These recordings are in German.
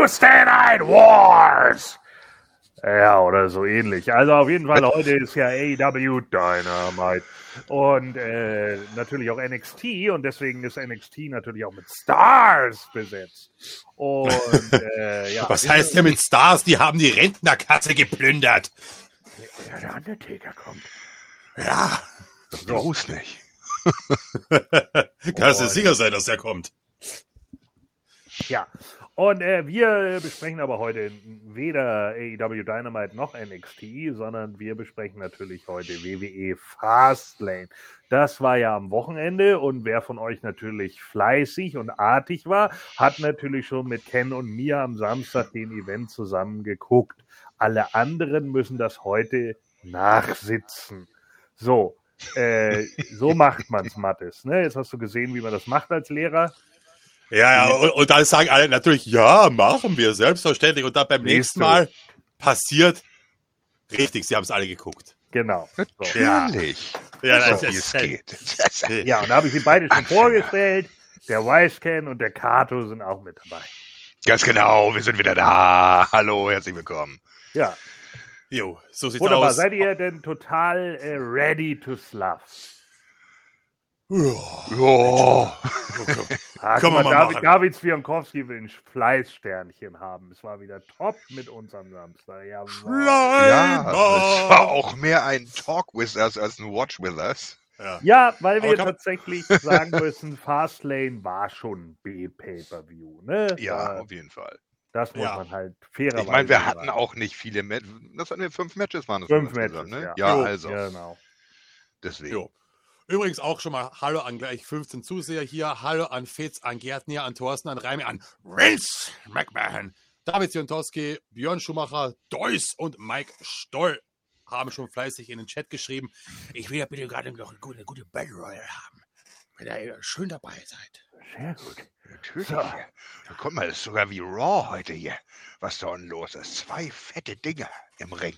Tuesday Night Wars. Ja, oder so ähnlich. Also auf jeden Fall, heute ist ja AEW Dynamite und natürlich auch NXT und deswegen ist NXT natürlich auch mit Stars besetzt. Und ja. Was heißt denn mit Stars? Die haben die Rentnerkasse geplündert. Ja, der Undertaker kommt. Ja. Groß nicht. Kannst du sicher sein, dass er kommt. Ja, und wir besprechen aber heute weder AEW Dynamite noch NXT, sondern wir besprechen natürlich heute WWE Fastlane. Das war ja am Wochenende und wer von euch natürlich fleißig und artig war, hat natürlich schon mit Ken und mir am Samstag den Event zusammen geguckt. Alle anderen müssen das heute nachsitzen. So macht man's, Mathis. Ne? Jetzt hast du gesehen, wie man das macht als Lehrer. Ja, und dann sagen alle natürlich, ja, machen wir, selbstverständlich. Und dann beim nächsten Mal passiert, richtig, sie haben es alle geguckt. Genau. Natürlich. Ja, So, wie es geht. Ja, und da habe ich sie beide schon vorgestellt. Der Wisecan und der Kato sind auch mit dabei. Ganz genau, wir sind wieder da. Hallo, herzlich willkommen. Ja. Jo, so sieht's Wunderbar. aus. Seid ihr denn total ready to slough? Jo. Können wir mal machen. David Zwiankowski will ein Fleißsternchen haben. Es war wieder top mit uns am Samstag. Ja, es war auch mehr ein Talk with us als ein Watch with us. Ja, weil wir Aber tatsächlich sagen müssen, Fastlane war schon B-Pay-Per-View. Ne? Ja, auf jeden Fall. Das muss man halt fairerweise Ich meine, wir sagen. hatten auch nicht viele Matches. Das hatten wir 5 Matches, waren es 5 Matches, ne? ja. Ja, also. Genau. Deswegen. Jo. Übrigens auch schon mal Hallo an gleich 15 Zuseher hier. Hallo an Fitz, an Gärtner, an Thorsten, an Reimi, an Vince McMahon, David Ziontowski, Björn Schumacher, Deuss und Mike Stoll haben schon fleißig in den Chat geschrieben. Ich will ja bitte gerade noch eine gute Battle Royale haben, wenn ihr schön dabei seid. Sehr gut. Natürlich. So. Guck mal, das ist sogar wie Raw heute hier, was da unten los ist. 2 fette Dinger im Ring.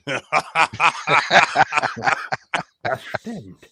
Das stimmt.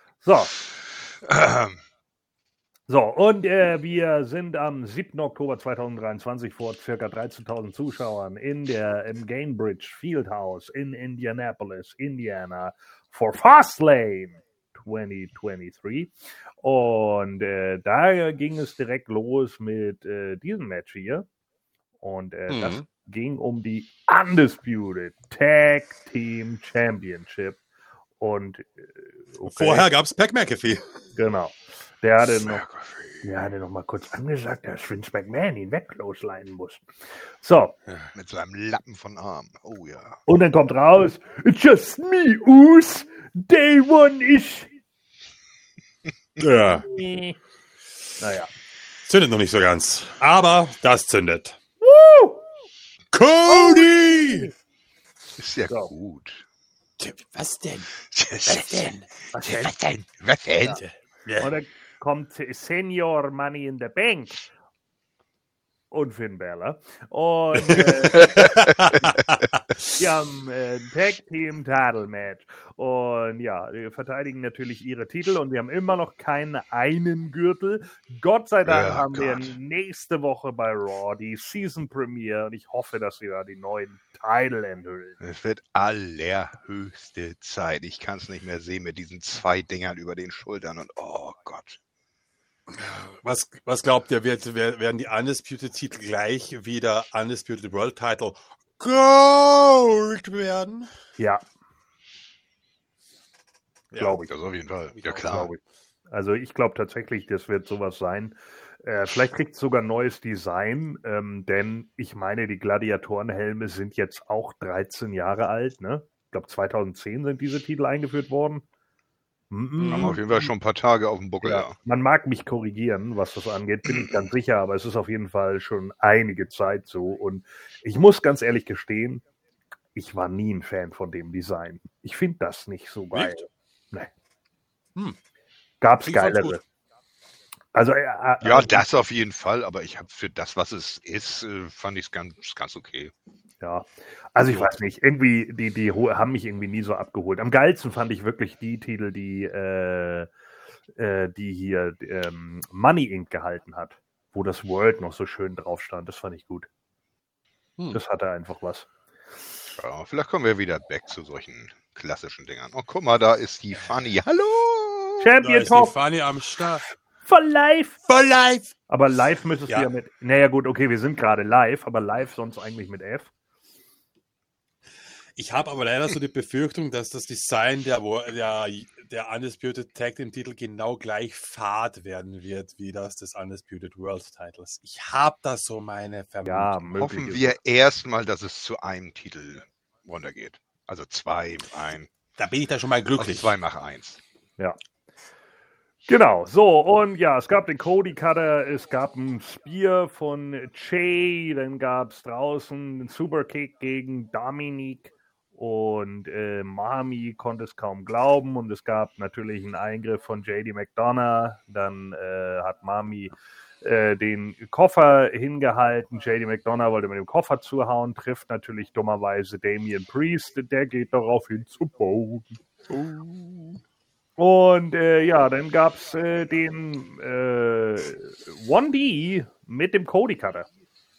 So, und wir sind am 7. Oktober 2023 vor ca. 13.000 Zuschauern im Gainbridge Fieldhouse in Indianapolis, Indiana, for Fastlane 2023. Und da ging es direkt los mit diesem Match hier. Und das ging um die Undisputed Tag Team Championship. Und vorher gab es Pat McAfee. Genau. Der hatte noch mal kurz angesagt, dass Vince McMahon ihn weglosleiten muss. So. Mit so einem Lappen von Arm. Oh ja. Und dann kommt raus, it's just me, Us. Day one ich. Ja. Naja. Zündet noch nicht so ganz. Aber das zündet. Woo! Cody! Ist ja gut. Was denn? Was denn? Was denn? Ja. Und dann kommt Senior Money in the Bank und Finn Balor. Und die haben ein Tag-Team-Title-Match. Und ja, die verteidigen natürlich ihre Titel und wir haben immer noch keinen einen Gürtel. Gott sei Dank haben wir nächste Woche bei Raw die Season Premiere und ich hoffe, dass wir da die neuen Title enthüllen. Es wird allerhöchste Zeit. Ich kann es nicht mehr sehen mit diesen 2 Dingern über den Schultern und oh Gott. Was glaubt ihr, werden die Undisputed-Titel gleich wie der Undisputed World Title Gold werden? Ja. Glaube ich. Das auf jeden Fall. Ja, klar. Also ich glaube tatsächlich, das wird sowas sein. Vielleicht kriegt es sogar ein neues Design, denn ich meine, die Gladiatorenhelme sind jetzt auch 13 Jahre alt. Ne? Ich glaube, 2010 sind diese Titel eingeführt worden. Haben auf jeden Fall schon ein paar Tage auf dem Buckel. Ja. Man mag mich korrigieren, was das angeht, bin ich ganz sicher, aber es ist auf jeden Fall schon einige Zeit so. Und ich muss ganz ehrlich gestehen, ich war nie ein Fan von dem Design. Ich finde das nicht so geil. Nee. Gab's geilere. Also, ja, das auf jeden Fall, aber ich habe für das, was es ist, fand ich es ganz okay. Ja, also ich weiß nicht, irgendwie, die haben mich irgendwie nie so abgeholt. Am geilsten fand ich wirklich die Titel, die hier Money Inc. gehalten hat, wo das World noch so schön drauf stand. Das fand ich gut. Das hatte einfach was. Ja, vielleicht kommen wir wieder back zu solchen klassischen Dingern. Oh, guck mal, da ist die Fanny. Hallo! Da Champion ist die Talk Fanny am Start. for life. For life! Aber live müsstest Ja. du ja mit. Naja, gut, okay, wir sind gerade live, aber live sonst eigentlich mit F. Ich habe aber leider so die Befürchtung, dass das Design der Undisputed Tag Team Titel genau gleich fad werden wird, wie das des Undisputed World Titles. Ich habe da so meine Vermutung. Ja, möglich. Hoffen ist wir es. erstmal, dass es zu einem Titel runtergeht. Also 2, 1. Da bin ich da schon mal Also glücklich. 2 mach 1. Ja. Genau, so, und ja, es gab den Cody Cutter, es gab ein Spear von Jay, dann gab es draußen einen Superkick gegen Dominik und Mami konnte es kaum glauben und es gab natürlich einen Eingriff von JD McDonough, dann hat Mami den Koffer hingehalten, JD McDonough wollte mit dem Koffer zuhauen, trifft natürlich dummerweise Damian Priest, der geht daraufhin zu Boden. Und ja, dann gab es den 1D mit dem Cody Cutter.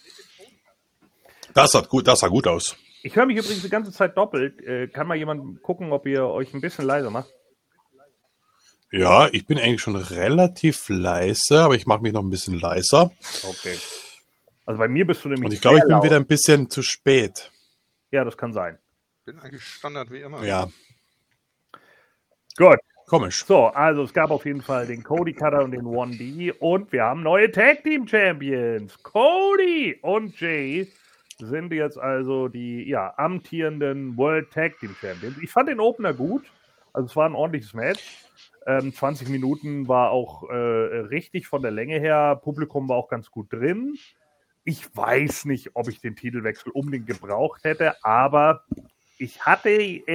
Das sah gut aus. Ich höre mich übrigens die ganze Zeit doppelt. Kann mal jemand gucken, ob ihr euch ein bisschen leiser macht? Ja, ich bin eigentlich schon relativ leise, aber ich mache mich noch ein bisschen leiser. Okay. Also bei mir bist du nämlich Und ich glaube, ich sehr bin laut. wieder ein bisschen zu spät. Ja, das kann sein. Bin eigentlich Standard wie immer. Ja, Gut. komisch. So, also es gab auf jeden Fall den Cody Cutter und den 1D und wir haben neue Tag Team Champions. Cody und Jay sind jetzt also die amtierenden World Tag Team Champions. Ich fand den Opener gut. Also es war ein ordentliches Match. 20 Minuten war auch richtig von der Länge her. Publikum war auch ganz gut drin. Ich weiß nicht, ob ich den Titelwechsel unbedingt gebraucht hätte, aber ich hatte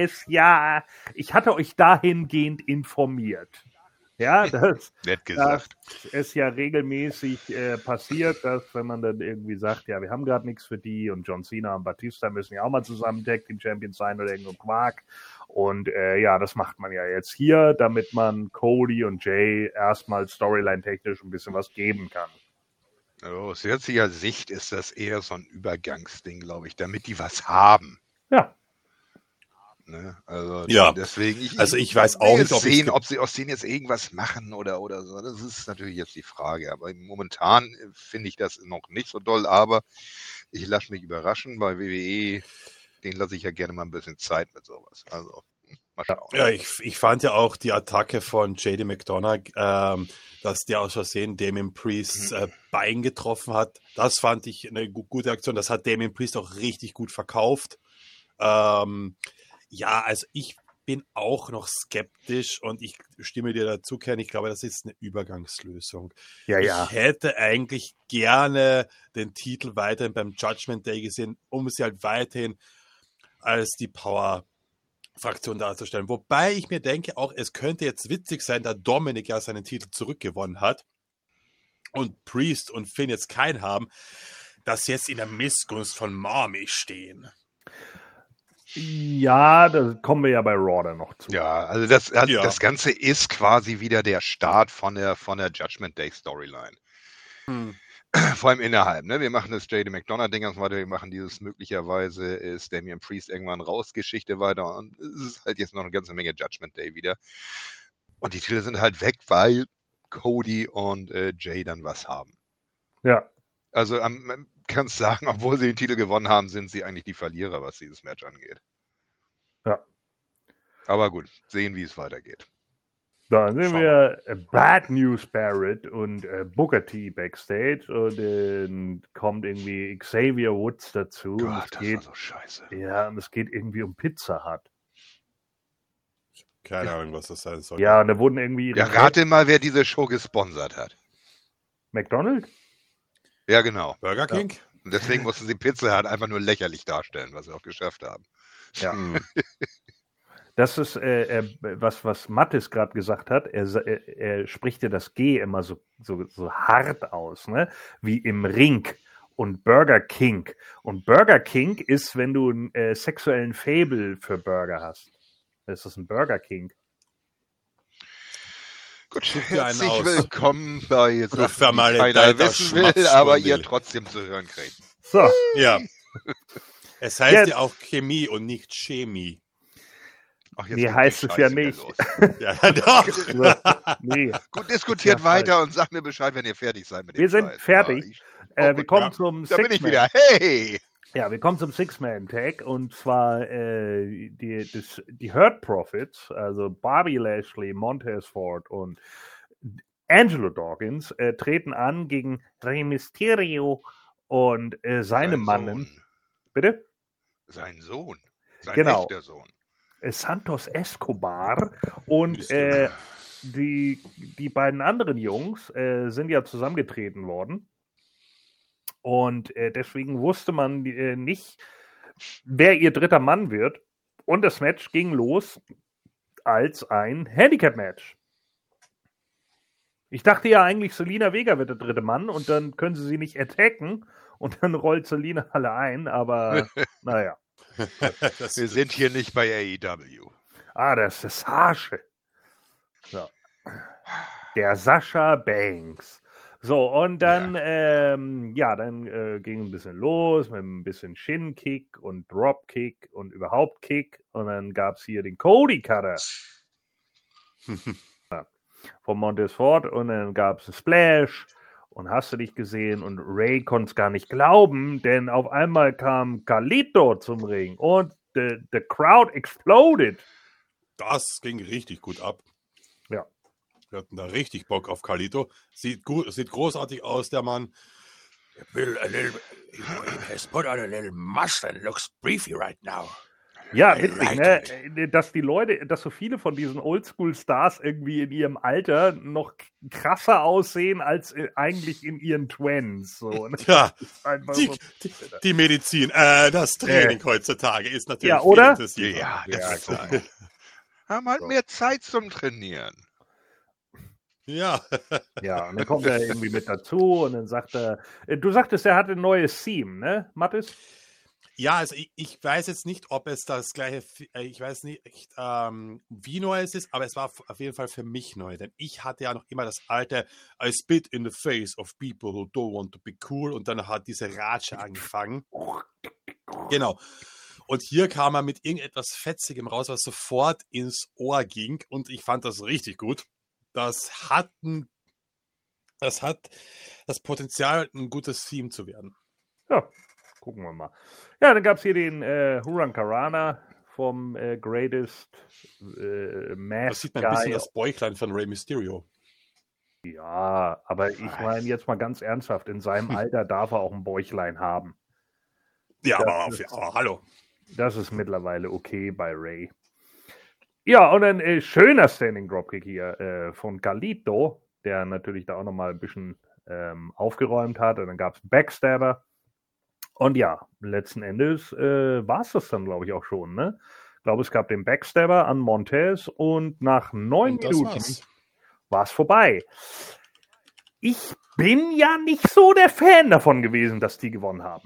euch dahingehend informiert. Ja, dass Nett gesagt. es ja regelmäßig passiert, dass wenn man dann irgendwie sagt, ja, wir haben gerade nichts für die und John Cena und Batista müssen ja auch mal zusammen Tag Team Champions sein oder irgendein Quark. Und ja, das macht man ja jetzt hier, damit man Cody und Jay erstmal storyline-technisch ein bisschen was geben kann. Aus jetziger Sicht ist das eher so ein Übergangsding, glaube ich, damit die was haben. Ja. Ne? Also Ja. deswegen, ich weiß auch will nicht, jetzt ob ich's sehen, ob sie aus denen jetzt irgendwas machen oder so. Das ist natürlich jetzt die Frage. Aber momentan finde ich das noch nicht so doll. Aber ich lasse mich überraschen. Bei WWE, den lasse ich ja gerne mal ein bisschen Zeit mit sowas. Also mal schauen. Ja, ich fand ja auch die Attacke von JD McDonough, dass der aus Versehen Damian Priests Bein getroffen hat. Das fand ich eine gute Aktion. Das hat Damian Priest auch richtig gut verkauft. Ja, also ich bin auch noch skeptisch und ich stimme dir dazu, Ken. Ich glaube, das ist eine Übergangslösung. Ja, ja. Ich hätte eigentlich gerne den Titel weiterhin beim Judgment Day gesehen, um sie halt weiterhin als die Power-Fraktion darzustellen. Wobei ich mir denke, auch es könnte jetzt witzig sein, da Dominik ja seinen Titel zurückgewonnen hat und Priest und Finn jetzt keinen haben, dass sie jetzt in der Missgunst von Mami stehen. Ja, da kommen wir ja bei Raw dann noch zu. Ja, also das Ganze ist quasi wieder der Start von der Judgment Day Storyline. Vor allem innerhalb. Ne? Wir machen das JD McDonough-Ding und so weiter. Wir machen dieses möglicherweise ist Damian Priest irgendwann raus Geschichte weiter. Und es ist halt jetzt noch eine ganze Menge Judgment Day wieder. Und die Titel sind halt weg, weil Cody und Jay dann was haben. Ja. Also man kann es sagen, obwohl sie den Titel gewonnen haben, sind sie eigentlich die Verlierer, was dieses Match angeht. Ja. Aber gut, sehen, wie es weitergeht. Dann sehen Schauen wir Bad News Barrett und Booker T backstage und dann kommt irgendwie Xavier Woods dazu. Gott, und es das geht, war so scheiße. ja, und es geht irgendwie um Pizza Hut. Keine Ahnung, was das sein soll. Ja, und da wurden irgendwie Ja, rate mal, wer diese Show gesponsert hat. McDonald's? Ja, genau. Burger King? Und deswegen mussten sie Pizza Hut einfach nur lächerlich darstellen, was sie auch geschafft haben. Ja. Das ist, was Mattis gerade gesagt hat. Er spricht ja das G immer so hart aus, ne? Wie im Ring und Burger King. Und Burger King ist, wenn du einen sexuellen Faible für Burger hast. Das ist ein Burger King. Gut, Such dir einen herzlich aus. willkommen bei jetzt Du Sachen, die keiner vermaledeiter wissen will, Schmatz aber von ihr Will. trotzdem zu hören kriegt. So, Ja, Es heißt ja auch Chemie und nicht Chemie. Ach, jetzt Nee, geht die heißt es ja Scheiße wieder nicht. los. Ja, doch. So, nee. Gut, diskutiert Ja, weiter und sagt mir Bescheid, wenn ihr fertig seid mit dem Wir sind Scheiß. fertig. Ja, Wir kommen ja. zum da bin ich Six-Man. wieder. Hey! Ja, wir kommen zum Six-Man-Tag und zwar die Hurt Profits, also Bobby Lashley, Montez Ford und Angelo Dawkins treten an gegen Rey Mysterio und seine Sein Mannen. Sohn. Bitte? Sein Sohn. Sein Genau. echter Sohn. Santos Escobar und Mysterio. die beiden anderen Jungs sind ja zusammengetreten worden. Und deswegen wusste man nicht, wer ihr dritter Mann wird. Und das Match ging los als ein Handicap-Match. Ich dachte ja eigentlich, Selina Vega wird der dritte Mann und dann können sie nicht attacken und dann rollt Selina alle ein, aber naja. Wir sind hier nicht bei AEW. Das ist Sascha. So. Der Sascha Banks. So, und dann, ging ein bisschen los mit ein bisschen Shin-Kick und Drop-Kick und überhaupt Kick. Und dann gab es hier den Cody-Cutter von Montez Ford und dann gab es einen Splash und hast du dich gesehen und Ray konnte es gar nicht glauben, denn auf einmal kam Carlito zum Ring und the crowd exploded. Das ging richtig gut ab. Ja. Wir hatten da richtig Bock auf Carlito. Sieht großartig aus, der Mann. He has put on a little muscle and looks briefy right now. Ja, I witzig, like ne? Dass so viele von diesen Oldschool-Stars irgendwie in ihrem Alter noch krasser aussehen als eigentlich in ihren Twins. So, ne? Ja, Einfach die, so- die Medizin, das Training heutzutage ist natürlich Ja, oder? intensiver. Ja, das Ja, wird guck sein. Haben halt So. mehr Zeit zum Trainieren. Ja. Ja, und dann kommt er irgendwie mit dazu und dann sagt er, du sagtest, er hat ein neues Theme, ne, Mathis? Ja, also ich weiß jetzt nicht, ob es das gleiche, ich weiß nicht, wie neu es ist, aber es war auf jeden Fall für mich neu, denn ich hatte ja noch immer das alte I spit in the face of people who don't want to be cool und dann hat diese Ratsche angefangen. Genau. Und hier kam er mit irgendetwas Fetzigem raus, was sofort ins Ohr ging und ich fand das richtig gut. Das hat das Potenzial, ein gutes Theme zu werden. Ja, gucken wir mal. Ja, dann gab es hier den Hurricane vom Greatest Das Mask sieht man ein bisschen Guy. das Bäuchlein von Rey Mysterio. Ja, aber ich meine jetzt mal ganz ernsthaft, in seinem Alter darf er auch ein Bäuchlein haben. Ja, Das aber hallo. Das ist mittlerweile okay bei Ray. Ja, und ein schöner Standing Dropkick hier von Carlito, der natürlich da auch nochmal ein bisschen aufgeräumt hat. Und dann gab es Backstabber. Und ja, letzten Endes war es das dann, glaube ich, auch schon. Ne? Ich glaube, es gab den Backstabber an Montez und nach 9 Und das Minuten war's. war es vorbei. Ich bin ja nicht so der Fan davon gewesen, dass die gewonnen haben.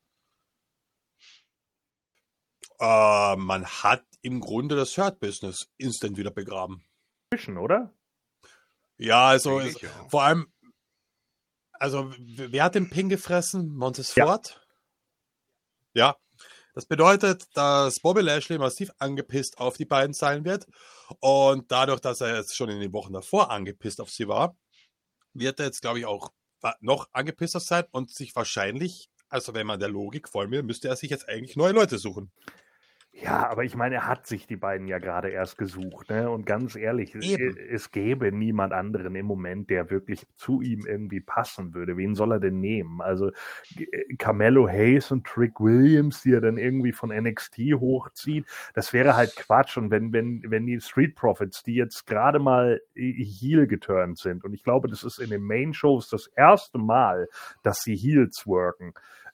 Man hat im Grunde das Hurt-Business instant wieder begraben. Zwischen, oder? Ja, also Eigentlich, ja. vor allem, also wer hat den Pin gefressen? Montez Ford? Ja. Das bedeutet, dass Bobby Lashley massiv angepisst auf die beiden sein wird und dadurch, dass er jetzt schon in den Wochen davor angepisst auf sie war, wird er jetzt, glaube ich, auch noch angepisster sein und sich wahrscheinlich, also wenn man der Logik folgen will, müsste er sich jetzt eigentlich neue Leute suchen. Ja, aber ich meine, er hat sich die beiden ja gerade erst gesucht, ne? Und ganz ehrlich, Eben. es gäbe niemand anderen im Moment, der wirklich zu ihm irgendwie passen würde. Wen soll er denn nehmen? Also Carmelo Hayes und Trick Williams, die er dann irgendwie von NXT hochzieht, das wäre halt Quatsch. Und wenn die Street Profits, die jetzt gerade mal Heel geturnt sind, und ich glaube, das ist in den Main Shows das erste Mal, dass sie Heels worken,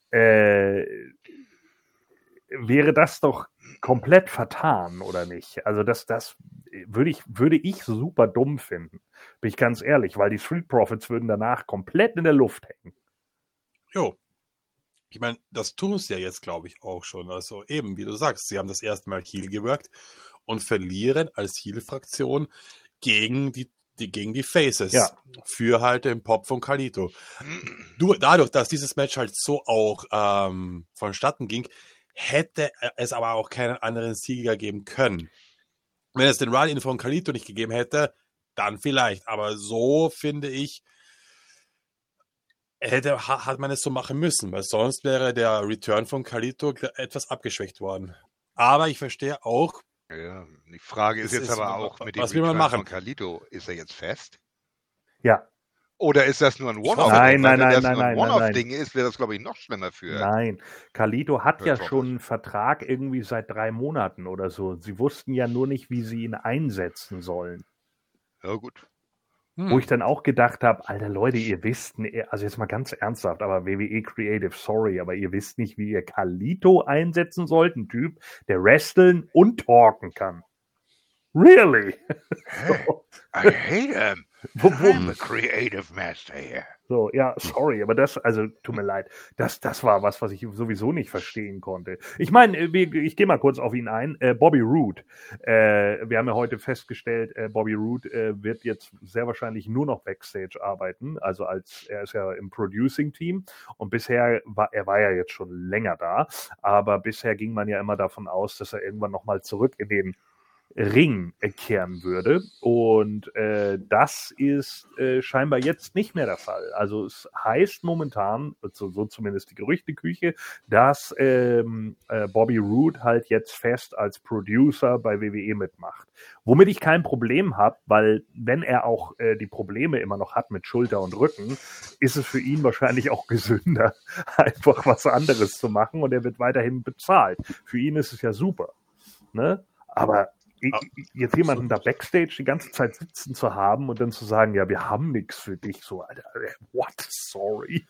wäre das doch komplett vertan, oder nicht? Also das würde ich super dumm finden. Bin ich ganz ehrlich, weil die Street Profits würden danach komplett in der Luft hängen. Jo. Ich meine, das tun sie ja jetzt, glaube ich, auch schon. Also eben, wie du sagst, sie haben das erste Mal Heel gewirkt und verlieren als Heel-Fraktion gegen die gegen die Faces. Ja. Für halt den Pop von Carlito. Dadurch, dass dieses Match halt so auch vonstatten ging, hätte es aber auch keinen anderen Sieger geben können. Wenn es den Run-In von Carlito nicht gegeben hätte, dann vielleicht. Aber so, finde ich, hat man es so machen müssen, weil sonst wäre der Return von Carlito etwas abgeschwächt worden. Aber ich verstehe auch. Ja, die Frage ist jetzt aber auch mit dem was will man Return machen? von Carlito, ist er jetzt fest? Ja. Oder ist das nur ein One-Off? Nein, Wenn nein, das nein, nur ein nein, One-Off-Ding ist, wäre das, glaube ich, noch schlimmer für. Nein, Carlito hat ja Trophys. schon einen Vertrag irgendwie seit 3 Monaten oder so. Sie wussten ja nur nicht, wie sie ihn einsetzen sollen. Ja, gut. Wo ich dann auch gedacht habe, Alter Leute, ihr wisst, also jetzt mal ganz ernsthaft, aber WWE Creative, sorry, aber ihr wisst nicht, wie ihr Carlito einsetzen sollt, ein Typ, der wresteln und talken kann. Really? Hey, I hate him. I'm the creative master here. So, ja, sorry, aber das, also tut mir leid, das war was ich sowieso nicht verstehen konnte. Ich meine, ich gehe mal kurz auf ihn ein. Bobby Roode. Wir haben ja heute festgestellt, Bobby Roode wird jetzt sehr wahrscheinlich nur noch Backstage arbeiten, also er ist ja im Producing-Team und bisher er war ja jetzt schon länger da, aber bisher ging man ja immer davon aus, dass er irgendwann nochmal zurück in den Ring kehren würde. Und das ist scheinbar jetzt nicht mehr der Fall. Also es heißt momentan, so zumindest die Gerüchteküche, dass Bobby Roode halt jetzt fest als Producer bei WWE mitmacht. Womit ich kein Problem habe, weil wenn er auch die Probleme immer noch hat mit Schulter und Rücken, ist es für ihn wahrscheinlich auch gesünder, einfach was anderes zu machen und er wird weiterhin bezahlt. Für ihn ist es ja super. Ne? Aber jetzt jemanden da Backstage die ganze Zeit sitzen zu haben und dann zu sagen, ja, wir haben nichts für dich, so, Alter, what, sorry.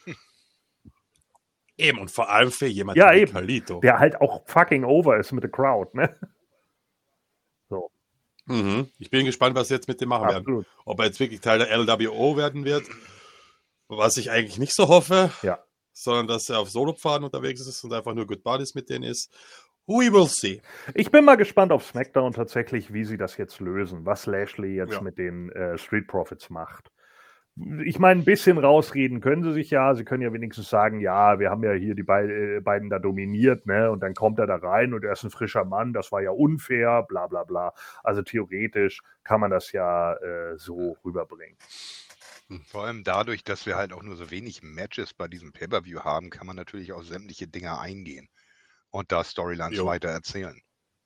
Eben, und vor allem für jemanden Ja, wie eben, Carlito. der halt auch fucking over ist mit der Crowd, ne? So. Ich bin gespannt, was sie jetzt mit dem machen Absolut. werden. Ob er jetzt wirklich Teil der LWO werden wird, was ich eigentlich nicht so hoffe, Ja. sondern dass er auf Solopfaden unterwegs ist und einfach nur Good Buddies mit denen ist. We will see. Ich bin mal gespannt auf SmackDown tatsächlich, wie sie das jetzt lösen, was Lashley jetzt mit den Street Profits macht. Ich meine, ein bisschen rausreden können sie sich ja. Sie können ja wenigstens sagen, ja, wir haben ja hier die beiden da dominiert, ne? Und dann kommt er da rein und er ist ein frischer Mann. Das war ja unfair, bla bla bla. Also theoretisch kann man das ja so rüberbringen. Vor allem dadurch, dass wir halt auch nur so wenig Matches bei diesem Pay-Per-View haben, kann man natürlich auf sämtliche Dinge eingehen und da Storylines weiter erzählen.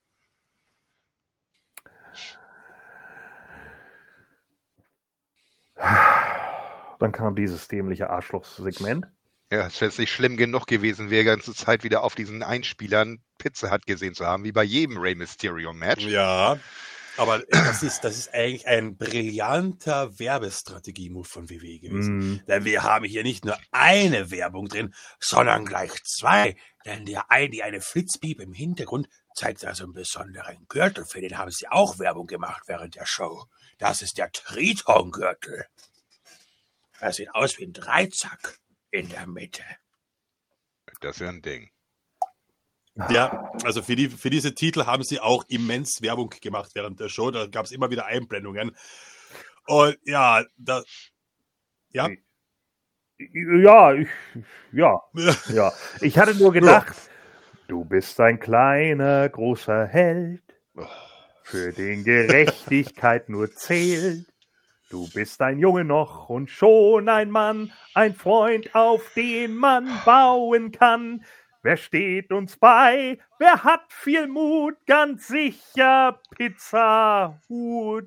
Dann kam dieses dämliche Arschlochsegment. Ja, es wäre jetzt nicht schlimm genug gewesen, die ganze Zeit wieder auf diesen Einspielern Pizza Hut gesehen zu haben, wie bei jedem Rey Mysterio-Match. Ja, aber das ist eigentlich ein brillanter Werbestrategie-Move von WWE gewesen. Denn wir haben hier nicht nur eine Werbung drin, sondern gleich 2. Denn die eine Flitzpiep im Hintergrund zeigt also einen besonderen Gürtel. Für den haben sie auch Werbung gemacht während der Show. Das ist der Triton-Gürtel. Das sieht aus wie ein Dreizack in der Mitte. Das ist ja ein Ding. Ja, also für diese Titel haben sie auch immens Werbung gemacht während der Show. Da gab es immer wieder Einblendungen. Und ja, ja. Ja. Ich hatte nur gedacht, du bist ein kleiner, großer Held, für den Gerechtigkeit nur zählt. Du bist ein Junge noch und schon ein Mann, ein Freund, auf den man bauen kann. Wer steht uns bei? Wer hat viel Mut? Ganz sicher Pizza Hut.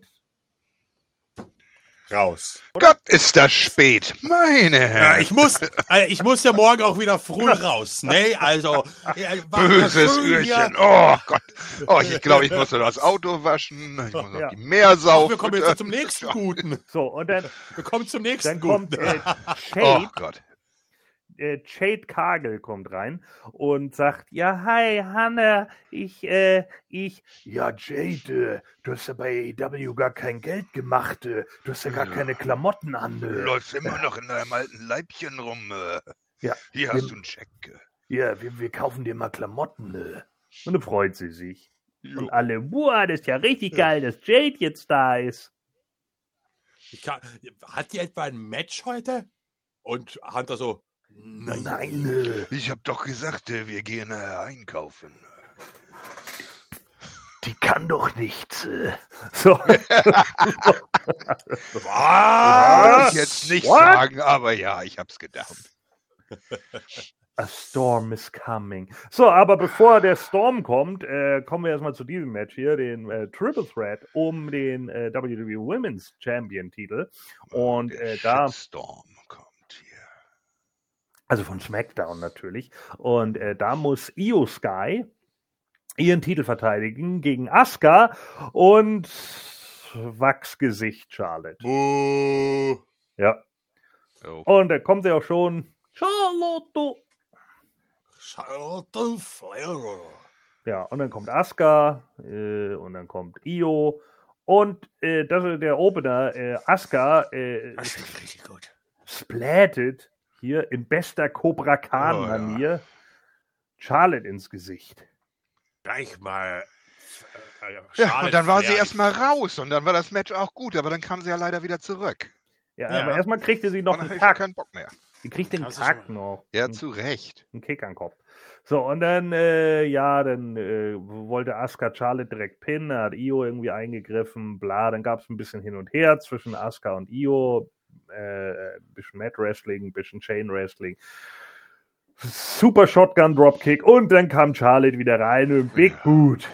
Raus. Gott, ist das spät. Meine Herren. Ja, ich muss ja morgen auch wieder früh raus. Ne? Also, böses Öhrchen. Oh Gott. Oh, ich glaube, ich muss noch das Auto waschen. Ich muss noch die Meer saufen. Wir kommen jetzt zum nächsten Guten. So, und dann Dann kommt Shade. Oh Gott. Jade Cargill kommt rein und sagt, ja, hi, Hanna, ja, Jade, du hast ja bei AEW gar kein Geld gemacht, du hast ja gar keine Klamotten an. Du läufst immer noch in deinem alten Leibchen rum. Ja, hier hast du einen Check. Ja, wir kaufen dir mal Klamotten. Und dann freut sie sich. Und alle, boah, das ist ja richtig geil, dass Jade jetzt da ist. Hat die etwa ein Match heute? Und Hunter so, Nein. Ich habe doch gesagt, wir gehen einkaufen. Die kann doch nichts. So. Was? Jetzt nicht What? sagen, aber ja, ich hab's gedacht. A storm is coming. So, aber bevor der Storm kommt, kommen wir erstmal zu diesem Match hier, den Triple Threat um den WWE Women's Champion Titel. Und Der da, Shitstorm kommt hier. also von SmackDown natürlich. Und da muss Io Sky ihren Titel verteidigen gegen Asuka und Wachsgesicht Charlotte. buh. Ja. Oh. Und da kommt sie auch schon. Charlotte. Charlotte Flair. Ja, und dann kommt Asuka und dann kommt Io. Und das ist der Opener. Asuka Das ist richtig gut. splattet hier in bester Cobra Khan-Manier Charlotte ins Gesicht. Gleich mal. Ja, und dann war sie Flair. erstmal raus und dann war das Match auch gut, aber dann kam sie ja leider wieder zurück. Ja, Ja. aber erstmal kriegte sie noch Und dann einen habe ich Tag. keinen Bock mehr. Sie kriegt den Kannst du Tag schon noch. Ja, zu Recht. Ein Kick an den Kopf. So, und dann, wollte Asuka Charlotte direkt pinnen, da hat Io irgendwie eingegriffen, bla, dann gab es ein bisschen hin und her zwischen Asuka und Io, ein bisschen Mat Wrestling, ein bisschen Chain Wrestling, super Shotgun Dropkick und dann kam Charlotte wieder rein und Big Boot.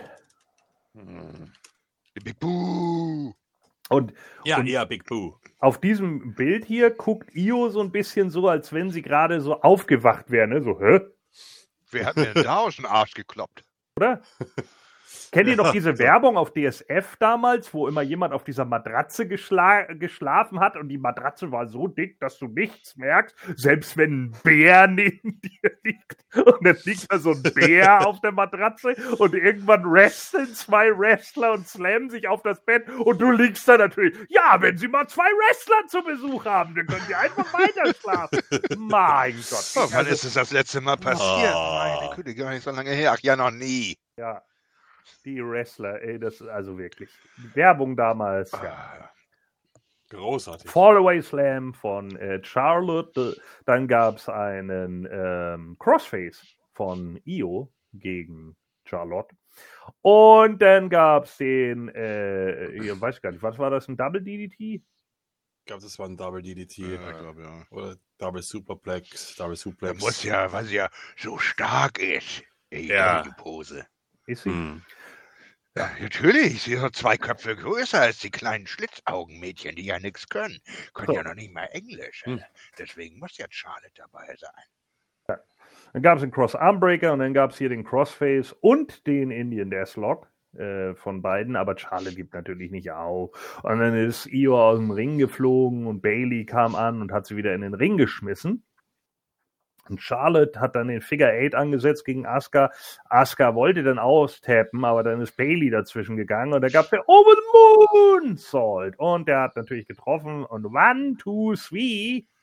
Big Boo. Und Ja, und eher Big Pooh. auf diesem Bild hier guckt Io so ein bisschen so, als wenn sie gerade so aufgewacht wäre, ne? So, hä? Wer hat mir denn da aus dem Arsch gekloppt? Oder? Kennt ihr noch Ja, diese so. Werbung auf DSF damals, wo immer jemand auf dieser Matratze geschlafen hat und die Matratze war so dick, dass du nichts merkst, selbst wenn ein Bär neben dir liegt und dann liegt da so ein Bär auf der Matratze und irgendwann wresteln zwei Wrestler und slammen sich auf das Bett und du liegst da natürlich, ja, wenn sie mal zwei Wrestler zu Besuch haben, dann können sie einfach weiter schlafen. Mein Gott. Oh, wann ist es das letzte Mal passiert? Meine Güte, gar nicht so lange her. Ach ja, noch nie. Ja, die Wrestler, ey, das ist also wirklich die Werbung damals. Ja. Ah, Großartig. Fallaway Slam von Charlotte. Dann gab es einen Crossface von Io gegen Charlotte. Und dann gab es den, ich weiß gar nicht, was war das, ein Double DDT? Ich glaube, das war ein Double DDT. ja, ich glaube, ja. Oder Double Superplex. Double Der Suplex. muss ja, weil sie ja so stark ist. Ey, Ja. die Pose. Ist sie? Hm. Ja, natürlich. Sie ist so 2 Köpfe größer als die kleinen Schlitzaugenmädchen, die ja nichts können. Können So. ja noch nicht mal Englisch. Hm. Deswegen muss ja Charlotte dabei sein. Dann gab es den Cross Armbreaker und dann gab es hier den Crossface und den Indian Deathlock von beiden, aber Charlotte gibt natürlich nicht auf. Und dann ist Io aus dem Ring geflogen und Bayley kam an und hat sie wieder in den Ring geschmissen. Und Charlotte hat dann den Figure 8 angesetzt gegen Asuka. Asuka wollte dann austappen, aber dann ist Bayley dazwischen gegangen und da gab es den Over the Moonsault. Und der hat natürlich getroffen und 1, 2, 3.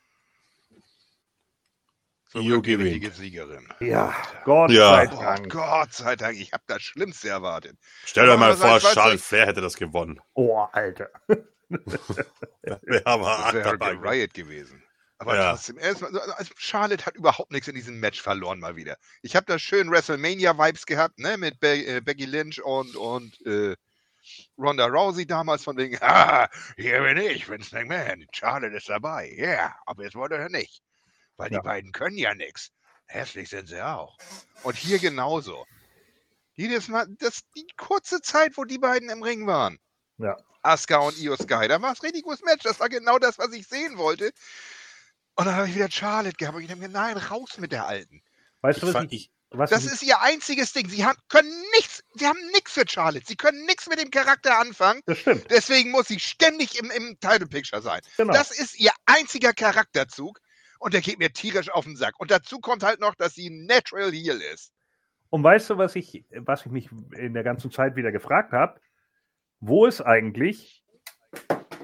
Io die gewinnt. richtige Siegerin. Ja, Gott Ja. sei Oh Dank. Gott sei Dank, ich habe das Schlimmste erwartet. Stell dir mal Aber vor, weißt du- Charlotte Flair hätte das gewonnen. Oh, Alter. Wir haben Das hart wäre dabei. der Riot gewesen. Aber Ja. trotzdem, erstmal, also Charlotte hat überhaupt nichts in diesem Match verloren mal wieder. Ich habe da schön WrestleMania-Vibes gehabt, ne, mit Becky Lynch und Ronda Rousey damals von wegen, hier bin ich, Vince McMahon, Charlotte ist dabei, ja, yeah, aber jetzt wollte er nicht, weil Ja. die beiden können ja nichts. Hässlich sind sie auch. Und hier genauso. Jedes Mal, die kurze Zeit, wo die beiden im Ring waren. Ja. Asuka und Io Sky, da war es ein richtig gutes Match, das war genau das, was ich sehen wollte. Und dann habe ich wieder Charlotte gehabt und ich habe mir nein, raus mit der Alten. Weißt du, was Das ich ist ihr einziges Ding. Sie haben nichts für Charlotte. Sie können nichts mit dem Charakter anfangen. das stimmt. Deswegen muss sie ständig im Title Picture sein. Genau. Das ist ihr einziger Charakterzug und der geht mir tierisch auf den Sack. Und dazu kommt halt noch, dass sie ein Natural Heel ist. Und weißt du, was ich mich in der ganzen Zeit wieder gefragt habe? Wo ist eigentlich,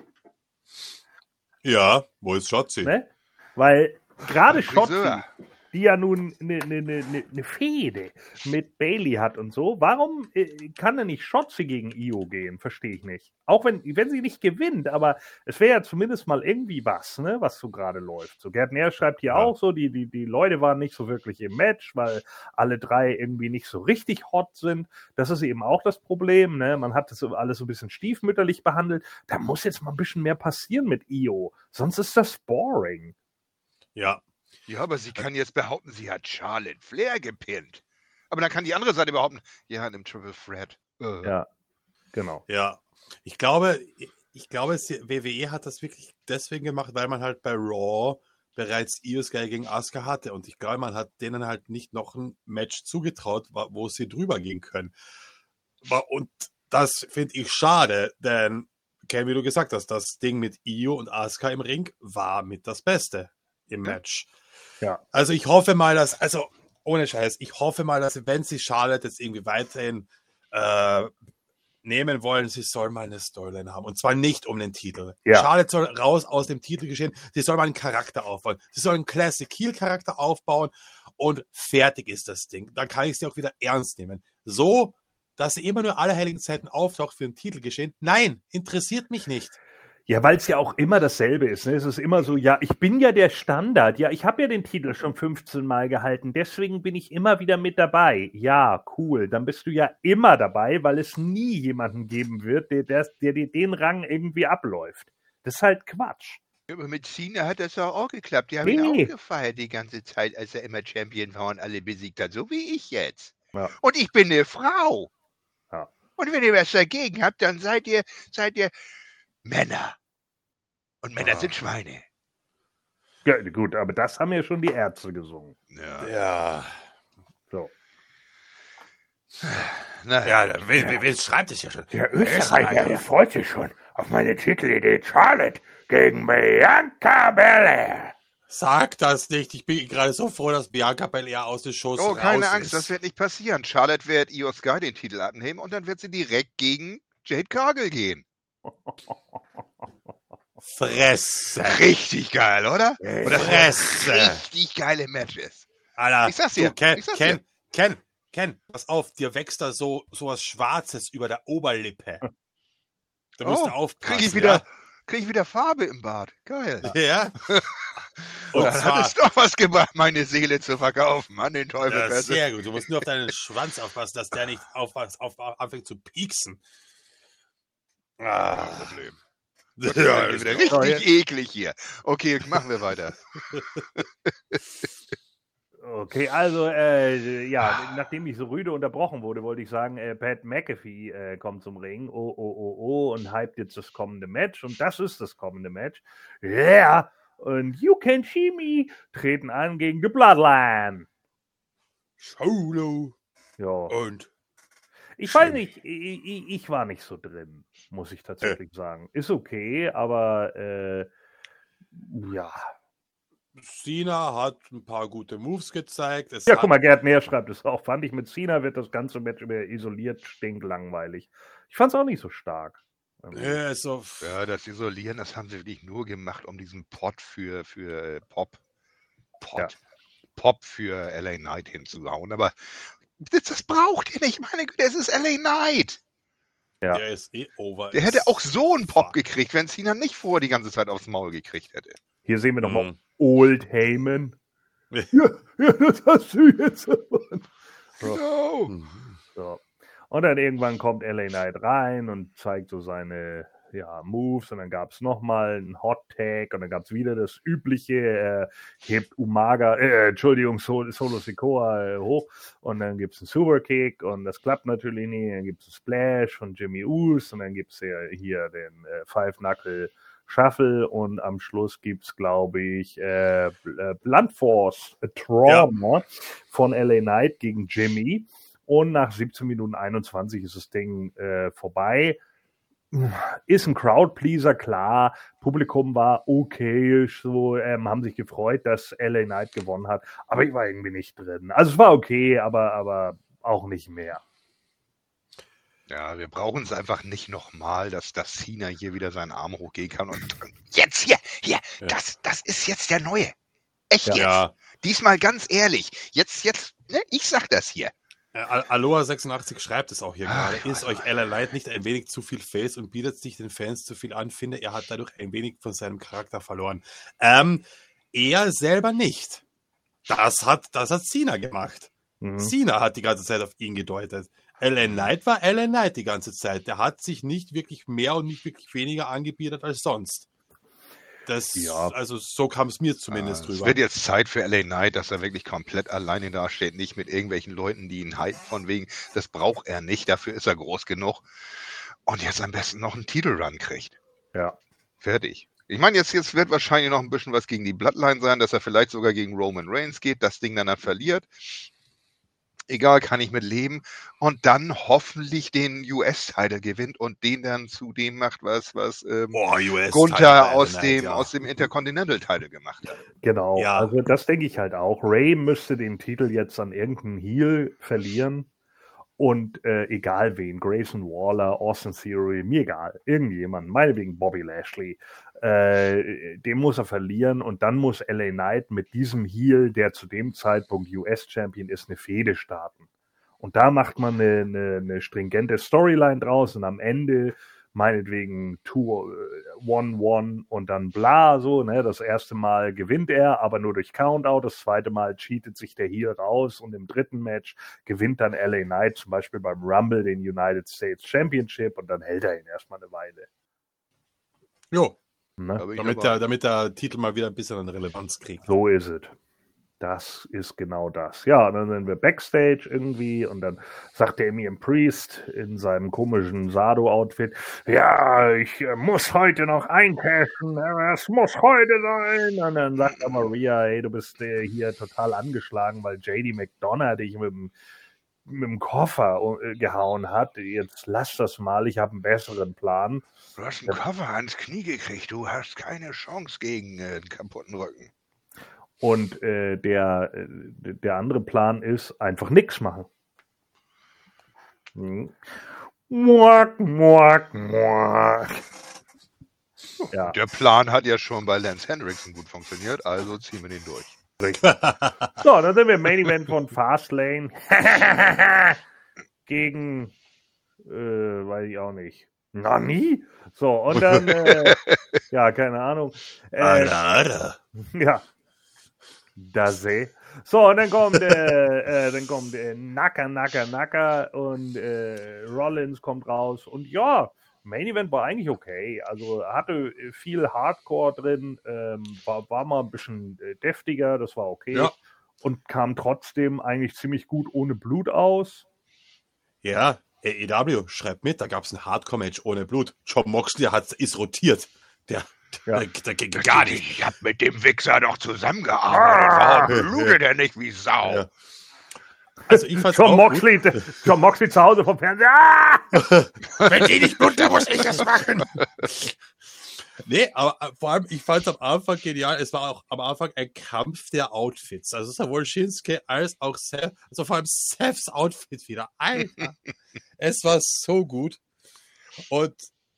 Ja, wo ist Shotzi? ne? Weil gerade Shotzi, Friseur. die ja nun eine Fehde mit Bayley hat und so, warum kann er nicht Shotzi gegen Io gehen? Verstehe ich nicht. Auch wenn sie nicht gewinnt, aber es wäre ja zumindest mal irgendwie was, ne, was so gerade läuft. So, Gerd Näher schreibt hier auch so, die Leute waren nicht so wirklich im Match, weil alle drei irgendwie nicht so richtig hot sind. Das ist eben auch das Problem, ne? Man hat das alles so ein bisschen stiefmütterlich behandelt. Da muss jetzt mal ein bisschen mehr passieren mit Io. Sonst ist das boring. Ja. Ja, aber sie kann jetzt behaupten, sie hat Charlotte Flair gepinnt. Aber dann kann die andere Seite behaupten, ja, in einem Triple Threat. Ja, genau. Ja. Ich glaube, WWE hat das wirklich deswegen gemacht, weil man halt bei Raw bereits Io Sky gegen Asuka hatte. Und ich glaube, man hat denen halt nicht noch ein Match zugetraut, wo sie drüber gehen können. Und das finde ich schade, denn, Ken, wie du gesagt hast, das Ding mit Io und Asuka im Ring war mit das Beste im Match. Ja. Also ich hoffe mal, dass, ohne Scheiß, wenn sie Charlotte jetzt irgendwie weiterhin nehmen wollen, sie soll mal eine Storyline haben. Und zwar nicht um den Titel. Ja. Charlotte soll raus aus dem Titelgeschehen. Sie soll mal einen Charakter aufbauen. Sie soll einen Classic Heel Charakter aufbauen und fertig ist das Ding. Dann kann ich sie auch wieder ernst nehmen. So, dass sie immer nur alle heiligen Zeiten auftaucht für ein Titelgeschehen. Nein, interessiert mich nicht. Ja, weil es ja auch immer dasselbe ist. Ne? Es ist immer so, ja, ich bin ja der Standard. Ja, ich habe ja den Titel schon 15 Mal gehalten. Deswegen bin ich immer wieder mit dabei. Ja, cool. Dann bist du ja immer dabei, weil es nie jemanden geben wird, der dir den Rang irgendwie abläuft. Das ist halt Quatsch. Aber mit Cena hat das ja auch geklappt. Die haben ihn auch gefeiert die ganze Zeit, als er immer Champion war und alle besiegt hat. So wie ich jetzt. Ja. Und ich bin eine Frau. Ja. Und wenn ihr was dagegen habt, dann seid ihr Männer. Und Männer sind Schweine. Ja, gut, aber das haben ja schon die Ärzte gesungen. Ja. So. Ja, wer schreibt es ja schon? Der Österreicher, der freut sich schon auf meine Titelidee Charlotte gegen Bianca Belair. Sag das nicht. Ich bin gerade so froh, dass Bianca Belair aus den Shows raus ist. Oh, keine Angst, das wird nicht passieren. Charlotte wird Io Sky den Titel abnehmen und dann wird sie direkt gegen Jade Cargill gehen. Fresse. Richtig geil, oder? Oder Fresse. richtig geile Matches. Alter, Ich sag's dir. Ken, pass auf, dir wächst da so was Schwarzes über der Oberlippe. Da musst du aufpassen. Krieg ich wieder Farbe im Bart. Geil. Ja. Und dann hat es doch was gemacht, meine Seele zu verkaufen. An den Teufel. Ja, sehr gut. Du musst nur auf deinen Schwanz aufpassen, dass der nicht anfängt zu pieksen. Problem. Ja, wieder richtig eklig hier. Okay, machen wir weiter. Okay, also, nachdem ich so rüde unterbrochen wurde, wollte ich sagen, Pat McAfee kommt zum Ring, und hypt jetzt das kommende Match, und das ist das kommende Match. Yeah! Und You Can See Me treten an gegen The Bloodline. Solo. Ja. Und? Ich weiß nicht, ich war nicht so drin, muss ich tatsächlich sagen. Ist okay, aber ja. Cena hat ein paar gute Moves gezeigt. Guck mal, Gerd Näher schreibt es auch. Fand ich, mit Cena wird das ganze Match über isoliert stinklangweilig. Ich fand es auch nicht so stark. Ja, das Isolieren, das haben sie wirklich nur gemacht, um diesen Pot für Pop für LA Knight hinzuhauen. Aber das braucht ihr nicht. Meine Güte, es ist LA Knight. Ja. Der ist over. Der hätte auch so einen Pop gekriegt, wenn Cena nicht vorher die ganze Zeit aufs Maul gekriegt hätte. Hier sehen wir nochmal Old Heyman. Ja, das hast du jetzt. Genau. So. Und dann irgendwann kommt LA Knight rein und zeigt so seine Moves, und dann gab es nochmal einen Hot Tag und dann gab es wieder das übliche, hebt Solo Sikoa hoch, und dann gibt es einen Superkick und das klappt natürlich nicht, dann gibt es einen Splash von Jimmy Uso und dann gibt es hier den Five Knuckle Shuffle und am Schluss gibt es, glaube ich, Blunt Force Trauma von LA Knight gegen Jimmy, und nach 17 Minuten 21 ist das Ding vorbei. Ist ein Crowdpleaser, klar. Publikum war okay, so haben sich gefreut, dass LA Knight gewonnen hat, aber ich war irgendwie nicht drin. Also es war okay, aber auch nicht mehr. Ja, wir brauchen es einfach nicht nochmal, dass Cena hier wieder seinen Arm hochgehen kann und jetzt hier, das ist jetzt der Neue. Echt jetzt? Ja. Diesmal ganz ehrlich. Jetzt, ne? Ich sag das hier. Aloha86 schreibt es auch hier gerade. ja, Ist euch LA Knight nicht ein wenig zu viel Face und bietet sich den Fans zu viel an? Finde, er hat dadurch ein wenig von seinem Charakter verloren. Er selber nicht. Das hat Cena gemacht. Cena hat die ganze Zeit auf ihn gedeutet. LA Knight war LA Knight die ganze Zeit. Der hat sich nicht wirklich mehr und nicht wirklich weniger angebietet als sonst. Also so kam es mir zumindest drüber. Es wird jetzt Zeit für LA Knight, dass er wirklich komplett alleine dasteht, nicht mit irgendwelchen Leuten, die ihn hypen von wegen, das braucht er nicht, dafür ist er groß genug. Und jetzt am besten noch einen Titelrun kriegt. Ja. Fertig. Ich meine, jetzt wird wahrscheinlich noch ein bisschen was gegen die Bloodline sein, dass er vielleicht sogar gegen Roman Reigns geht, das Ding dann verliert. Egal, kann ich mit leben. Und dann hoffentlich den US-Title gewinnt und den dann zu dem macht, was Gunther aus dem Intercontinental-Title gemacht hat. Genau, Ja. also das denke ich halt auch. Ray müsste den Titel jetzt an irgendeinen Heel verlieren. Und egal wen, Grayson Waller, Austin Theory, mir egal, irgendjemand, meinetwegen Bobby Lashley, den muss er verlieren und dann muss LA Knight mit diesem Heel, der zu dem Zeitpunkt US-Champion ist, eine Fehde starten. Und da macht man eine stringente Storyline draus und am Ende meinetwegen 2-1-1 und dann bla, so, ne, das erste Mal gewinnt er, aber nur durch Countout, das zweite Mal cheatet sich der Heel raus und im dritten Match gewinnt dann LA Knight zum Beispiel beim Rumble den United States Championship und dann hält er ihn erstmal eine Weile. Jo, ne? damit der Titel mal wieder ein bisschen an Relevanz kriegt. So ist es. Das ist genau das. Ja, und dann sind wir Backstage irgendwie und dann sagt der Damian Priest in seinem komischen Sado-Outfit, ja, ich muss heute noch eincashen, es muss heute sein. Und dann sagt Maria, hey, du bist hier total angeschlagen, weil JD McDonough dich mit dem Koffer gehauen hat. Jetzt lass das mal, ich habe einen besseren Plan. Du hast einen Koffer ans Knie gekriegt, du hast keine Chance gegen einen kaputten Rücken. Und der andere Plan ist, einfach nichts machen. Muak, muak, muak. Ja. Der Plan hat ja schon bei Lance Hendrickson gut funktioniert, also ziehen wir den durch. So, dann sind wir im Main Event von Fastlane gegen, weiß ich auch nicht, Nani? So, und dann, ja, keine Ahnung. Ja. So, und dann kommt Naka und Rollins kommt raus und ja, Main Event war eigentlich okay, also hatte viel Hardcore drin, war mal ein bisschen deftiger, das war okay und kam trotzdem eigentlich ziemlich gut ohne Blut aus. Ja, AEW, schreibt mit, da gab es ein Hardcore-Match ohne Blut. Jon Moxley ist rotiert. Der ging gar nicht. Ich hab mit dem Wichser doch zusammengearbeitet. Warum blutet er nicht wie Sau? Ja. Also ich fand's Jon Moxley zu Hause vom Fernseher. Ah! Wenn die nicht blutet, dann muss ich das machen. Nee, aber vor allem, ich fand es am Anfang genial. Es war auch am Anfang ein Kampf der Outfits. Also sowohl Shinsuke als auch Seth, also vor allem Seths Outfit wieder. Alter, es war so gut. Und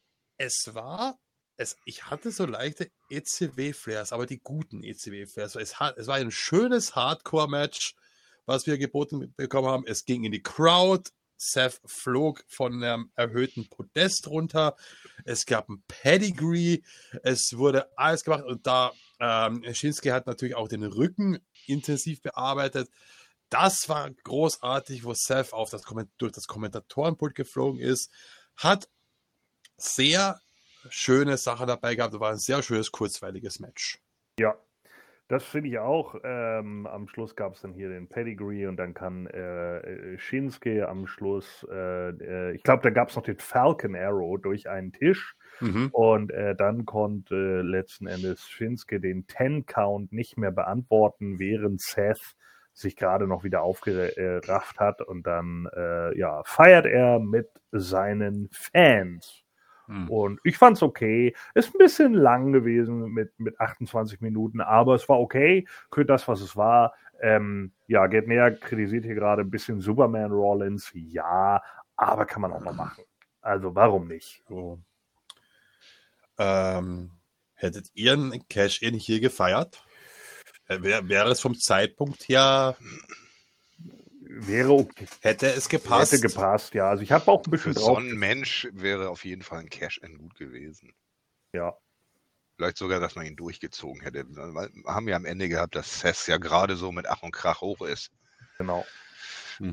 ich hatte so leichte ECW-Flares, aber die guten ECW-Flares. Es war ein schönes Hardcore-Match, was wir geboten bekommen haben. Es ging in die Crowd. Seth flog von einem erhöhten Podest runter. Es gab ein Pedigree. Es wurde alles gemacht. Und da Shinsuke hat natürlich auch den Rücken intensiv bearbeitet. Das war großartig, wo Seth durch das Kommentatorenpult geflogen ist. Hat sehr schöne Sachen dabei gehabt. Das war ein sehr schönes, kurzweiliges Match. Ja, das finde ich auch. Am Schluss gab es dann hier den Pedigree und dann kann Shinsuke am Schluss, ich glaube, da gab es noch den Falcon Arrow durch einen Tisch und dann konnte letzten Endes Shinsuke den 10-Count nicht mehr beantworten, während Seth sich gerade noch wieder aufgerafft hat und dann feiert er mit seinen Fans. Und ich fand's okay. Ist ein bisschen lang gewesen mit 28 Minuten, aber es war okay für das, was es war. Getner kritisiert hier gerade ein bisschen Superman Rollins. Ja, aber kann man auch mal machen. Also warum nicht? So. Hättet ihr einen Cash-In hier gefeiert? Wäre es vom Zeitpunkt her... Wäre okay. Hätte es gepasst? Hätte gepasst, ja. Also ich habe auch ein bisschen Für drauf. so einen Mensch wäre auf jeden Fall ein Cash-In gut gewesen. Ja. Vielleicht sogar, dass man ihn durchgezogen hätte. Weil wir haben ja am Ende gehabt, dass Seth ja gerade so mit Ach und Krach hoch ist. Genau. Mhm.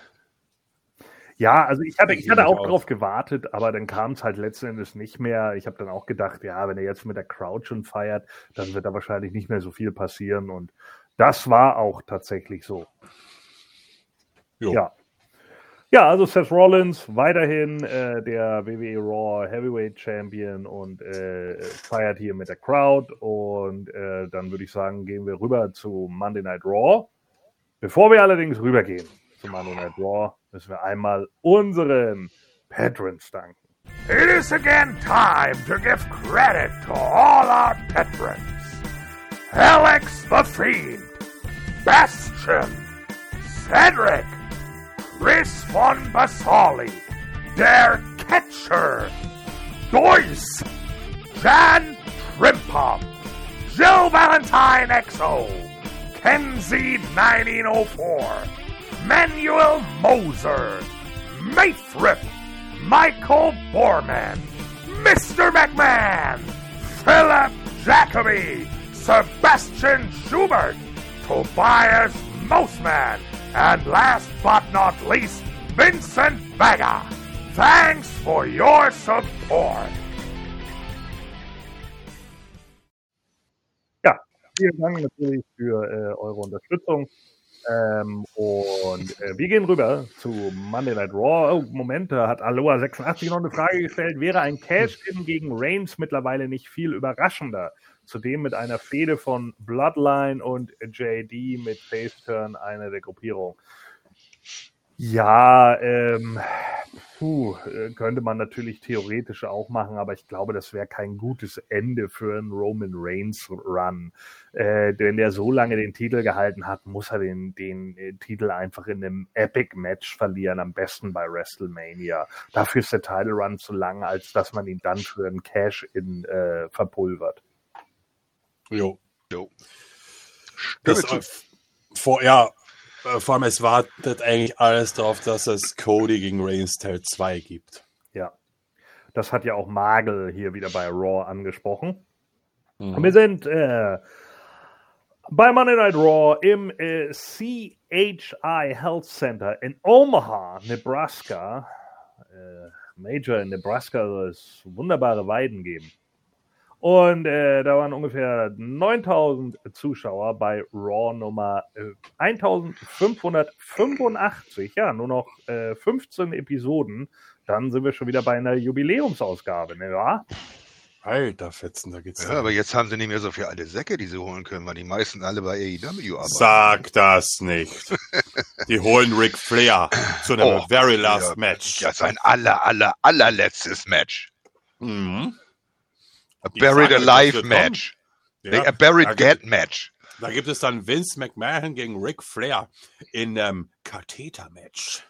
Ja, also ich hatte auch drauf gewartet, aber dann kam es halt letzten Endes nicht mehr. Ich habe dann auch gedacht, ja, wenn er jetzt mit der Crowd schon feiert, dann wird da wahrscheinlich nicht mehr so viel passieren. Und das war auch tatsächlich so. Jo. Ja. Ja, also Seth Rollins weiterhin der WWE Raw Heavyweight Champion und feiert hier mit der Crowd. Und dann würde ich sagen, gehen wir rüber zu Monday Night Raw. Bevor wir allerdings rübergehen zu Monday Night Raw, müssen wir einmal unseren Patrons danken. It is again time to give credit to all our patrons. Alex the Fiend, Bastion, Cedric, Chris von Basali, Der Catcher, Doyce, Jan Trimpop, Jill Valentine XO, Kenzie 1904, Manuel Moser, Maythrip, Michael Borman, Mr. McMahon, Philip Jacoby, Sebastian Schubert, Tobias Mosman, and last but not least, Vincent Vega. Thanks for your support. Ja, vielen Dank natürlich für eure Unterstützung. Und wir gehen rüber zu Monday Night Raw. Oh, Moment, da hat Aloha86 noch eine Frage gestellt. Wäre ein Cash-In gegen Reigns mittlerweile nicht viel überraschender? Zudem mit einer Fehde von Bloodline und JD mit Faceturn, einer der Gruppierungen. Ja, könnte man natürlich theoretisch auch machen, aber ich glaube, das wäre kein gutes Ende für einen Roman Reigns Run. Wenn der so lange den Titel gehalten hat, muss er den Titel einfach in einem Epic Match verlieren, am besten bei WrestleMania. Dafür ist der Title Run zu lang, als dass man ihn dann für einen Cash-In verpulvert. Jo. Das vor allem, es wartet eigentlich alles darauf, dass es Cody gegen Reigns Teil 2 gibt. Ja, das hat ja auch Magel hier wieder bei Raw angesprochen. Mhm. Wir sind bei Monday Night Raw im CHI Health Center in Omaha, Nebraska. Major in Nebraska soll es wunderbare Weiden geben. Und da waren ungefähr 9.000 Zuschauer bei Raw Nummer 1585. Ja, nur noch 15 Episoden. Dann sind wir schon wieder bei einer Jubiläumsausgabe, ne, ja? Alter Fetzen, da geht's. Ja, aber jetzt haben sie nicht mehr so viele alte Säcke, die sie holen können, weil die meisten alle bei AEW arbeiten. Sag das nicht. Die holen Ric Flair zu einem very last Match. Das ist ein allerletztes Match. Mhm. A Buried Alive Match. Ja, a Buried Dead Match. Da gibt es dann Vince McMahon gegen Ric Flair in einem Katheter-Match.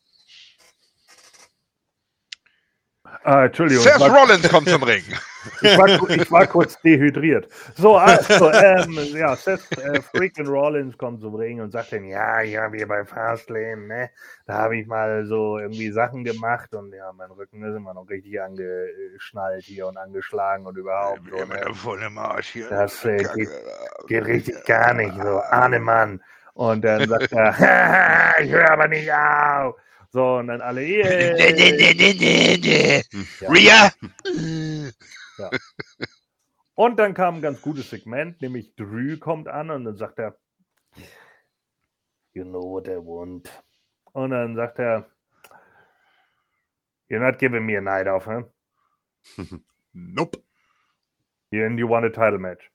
Entschuldigung. Seth Rollins kommt zum Ring. Ich war kurz dehydriert. So, also, Seth freaking Rollins kommt zum Ring und sagt dann, ja, wir bei Fastlane, ne, da habe ich mal so irgendwie Sachen gemacht und ja, mein Rücken ist immer noch richtig angeschnallt hier und angeschlagen und überhaupt. So, ne? Voll im Arsch hier. Das geht richtig gar nicht, so, Ahnemann. Und dann sagt er, ich höre aber nicht auf. So, und dann alle Rhea! Ja. Und dann kam ein ganz gutes Segment, nämlich Drew kommt an und dann sagt er, you know what I want. Und dann sagt er, you're not giving me a night off, huh? Nope. And you want a title match.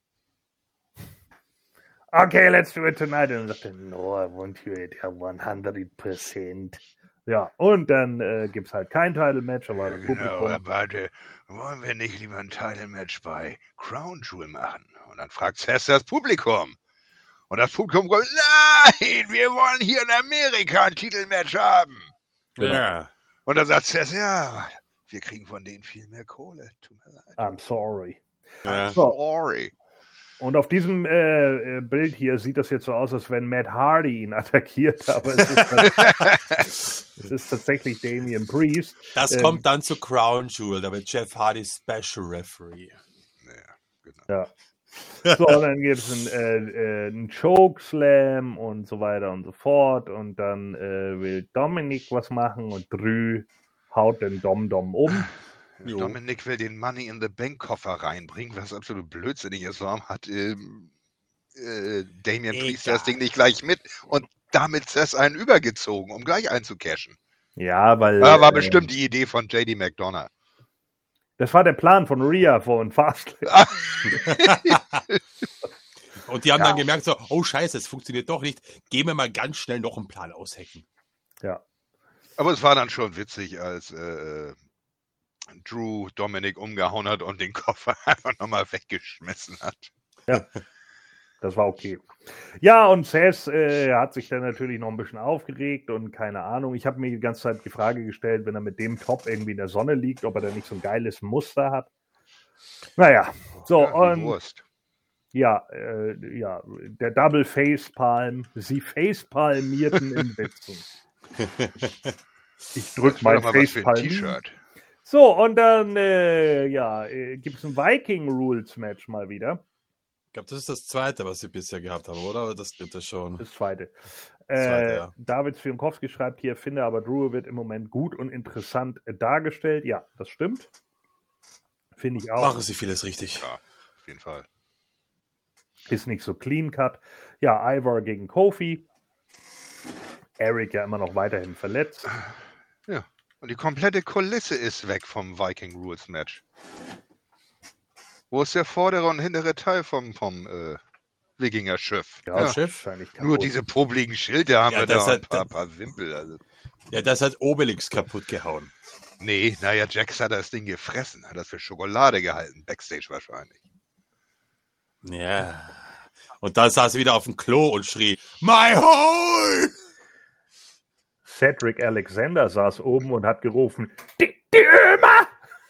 Okay, let's do it tonight. Und dann sagt er, no, I want you at 100%. Ja, und dann gibt es halt kein Title-Match, aber genau, warte, wollen wir nicht lieber ein Title-Match bei Crown Jewel machen? Und dann fragt Seth das Publikum. Und das Publikum kommt, nein, wir wollen hier in Amerika ein Titelmatch haben. Ja. Und dann sagt Seth, ja, wir kriegen von denen viel mehr Kohle. Tut mir leid. I'm sorry. Ja. Sorry. Und auf diesem Bild hier sieht das jetzt so aus, als wenn Matt Hardy ihn attackiert, aber es ist tatsächlich Damian Priest. Das kommt dann zu Crown Jewel, da wird Jeff Hardy Special Referee. Ja, genau. Ja. So, und dann gibt es einen Chokeslam und so weiter und so fort. Und dann will Dominik was machen und Drew haut den Dom um. Dominik will den Money in the Bank Koffer reinbringen, was absolut blödsinnig ist. Warum hat Damian Priest das Ding nicht gleich mit und damit Seth einen übergezogen, um gleich einzucashen? Ja, weil... war bestimmt die Idee von JD McDonough. Das war der Plan von Rhea von Fastlane. Und die haben dann gemerkt, so, oh scheiße, es funktioniert doch nicht. Gehen wir mal ganz schnell noch einen Plan aushacken. Ja. Aber es war dann schon witzig, als Drew Dominik umgehauen hat und den Koffer einfach nochmal weggeschmissen hat. Ja, das war okay. Ja, und Seth hat sich dann natürlich noch ein bisschen aufgeregt und keine Ahnung. Ich habe mir die ganze Zeit die Frage gestellt, wenn er mit dem Top irgendwie in der Sonne liegt, ob er da nicht so ein geiles Muster hat. Naja, so. Ja, und Wurst. ja, der Double Facepalm. Sie facepalmierten in Witzen. Ich drück mein mal was für ein Facepalm. T-Shirt. So, und dann gibt es ein Viking Rules Match mal wieder. Ich glaube, das ist das zweite, was sie bisher gehabt haben, oder? Das dritte schon. Das zweite. Ja. David Zwienkowski schreibt hier, finde aber Drew wird im Moment gut und interessant dargestellt. Ja, das stimmt. Finde ich auch. Machen sie vieles richtig. Ja, auf jeden Fall. Ist nicht so clean cut. Ja, Ivar gegen Kofi. Eric ja immer noch weiterhin verletzt. Ja. Und die komplette Kulisse ist weg vom Viking Rules Match. Wo ist der vordere und hintere Teil vom Wikinger Schiff? Ja, Schiff. wahrscheinlich Nur kaputt. diese popligen Schilder haben Ja, wir das da hat- und ein paar Wimpel. Also. Ja, das hat Obelix kaputt gehauen. Nee, naja, Jax hat das Ding gefressen. Hat das für Schokolade gehalten. Backstage wahrscheinlich. Ja. Und dann saß sie wieder auf dem Klo und schrie, My hole! Cedric Alexander saß oben und hat gerufen, die Ömer!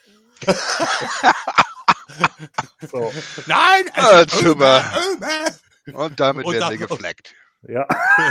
So, Nein! Ah, es ist super. Ömer! Und damit Und werden dann- wir gefleckt. ja.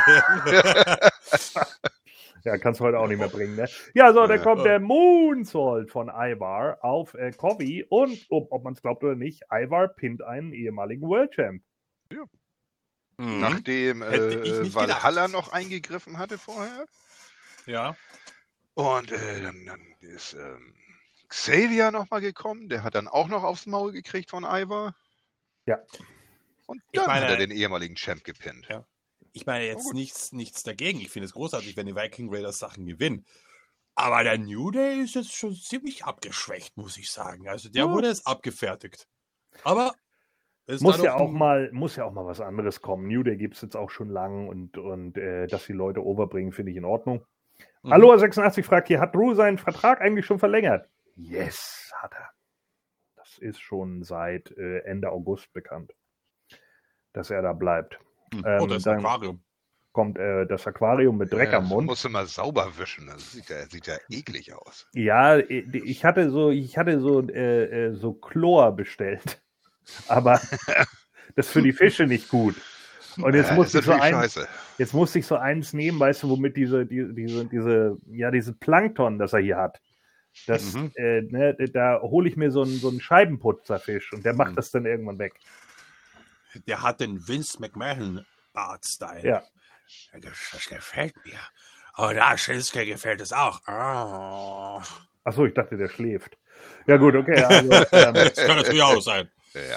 Ja, kannst du heute auch nicht mehr bringen, ne? Ja, so, dann kommt der Moonsault von Ivar auf Kofi und, ob man es glaubt oder nicht, Ivar pinnt einen ehemaligen World Champ. Mhm. Nachdem Hätte ich nicht Valhalla gedacht. noch eingegriffen hatte vorher. Ja. Und dann ist Xavier nochmal gekommen. Der hat dann auch noch aufs Maul gekriegt von Ivar. Ja. Und Ich dann meine- hat er den ehemaligen Champ gepinnt. Ja. Ich meine jetzt nichts dagegen. Ich finde es großartig, wenn die Viking Raiders Sachen gewinnen. Aber der New Day ist jetzt schon ziemlich abgeschwächt, muss ich sagen. Also der Ja. wurde jetzt abgefertigt. Aber es Muss war ja doch auch mal was anderes kommen. New Day gibt es jetzt auch schon lang und dass die Leute overbringen, finde ich in Ordnung. Mhm. Aloha86 fragt hier, hat Drew seinen Vertrag eigentlich schon verlängert? Yes, hat er. Das ist schon seit Ende August bekannt, dass er da bleibt. Oh, das dann Aquarium. kommt das Aquarium mit Dreck am Mund. Musst du mal sauber wischen. Das sieht ja eklig aus. Ja, ich hatte so Chlor bestellt, aber das ist für die Fische nicht gut. Und jetzt musste ich so eins nehmen, weißt du, womit diese Plankton, das er hier hat. Das, da hole ich mir so einen Scheibenputzerfisch und der macht das dann irgendwann weg. Der hat den Vince McMahon Bart-Style. Ja. Das gefällt mir. Oh, da Shinsuke gefällt es auch. Oh. Achso, ich dachte, der schläft. Ja gut, okay. Also, Das kann natürlich auch sein. Ja.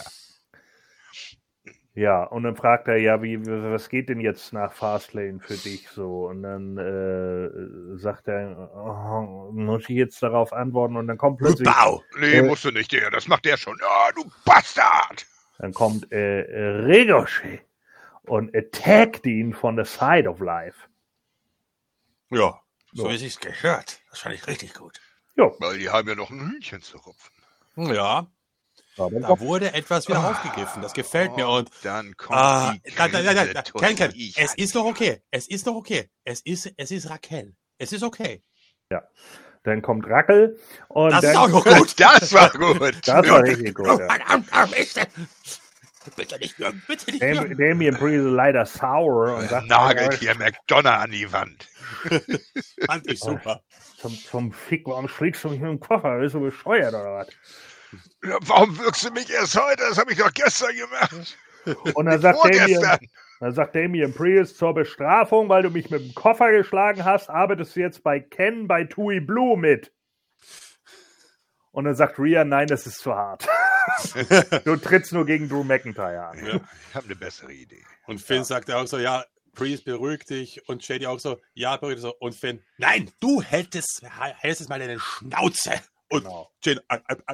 ja, und dann fragt er, ja, was geht denn jetzt nach Fastlane für dich so? Und dann sagt er, muss ich jetzt darauf antworten? Und dann kommt plötzlich, Bau! Nee, musst du nicht, Digga. Das macht der schon. Ja, du Bastard! dann kommt Ricochet und attackt ihn von the side of life. Ja, so Ja. wie sich's gehört. Das fand ich richtig gut. Jo, Weil die haben ja noch ein Hühnchen zu rupfen. Ja, aber da wurde etwas wieder aufgegriffen. Das gefällt mir. Und dann kommt die Ken, es ist doch okay. Es ist doch okay. Es ist Raquel. Es ist okay. dann kommt Rackel und Das dann, ist auch noch gut. Das war gut. das war richtig gut. Ja. Verdammt, Mist. Bitte nicht mehr, bitte nicht mehr. Damien Priest ist leider sauer und sagt, Nagelt hier McDonough an die Wand. Fand ich super. zum Fick, warum schlägst du mich mit dem Koffer? Bist du bescheuert oder was? Ja, warum wirkst du mich erst heute? Das habe ich doch gestern gemacht. Und dann sagt Damien Priest, zur Bestrafung, weil du mich mit dem Koffer geschlagen hast, arbeitest du jetzt bei Ken bei Tui Blue mit. Und dann sagt Rhea, nein, das ist zu hart. Du trittst nur gegen Drew McIntyre an. Ja, ich habe eine bessere Idee. Und Finn sagt auch so, ja, Priest, beruhig dich. Und Shady auch so, ja, beruhig dich. Und Finn, nein, du hältst mal deine Schnauze. Und Genau. Jane,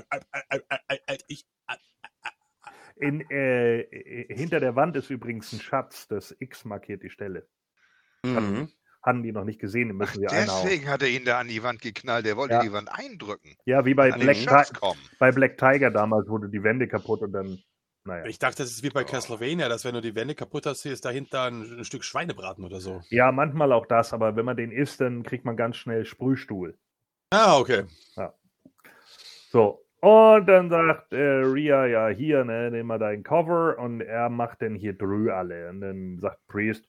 Hinter der Wand ist übrigens ein Schatz, das X markiert die Stelle. Hatten die noch nicht gesehen, die müssen wir einhauen. Deswegen hat er ihn da an die Wand geknallt. Der wollte die Wand eindrücken. Ja, wie bei An den Schatz kommen. Black Tiger damals wurde die Wände kaputt und dann, naja. Ich dachte, das ist wie bei Castlevania, dass wenn du die Wände kaputt hast, ist dahinter ein Stück Schweinebraten oder so. Ja, manchmal auch das, aber wenn man den isst, dann kriegt man ganz schnell Sprühstuhl. Ah, okay. Ja. So, und dann sagt Rhea, ja, hier, ne, nimm mal deinen Cover und er macht dann hier Drew alle. Und dann sagt Priest,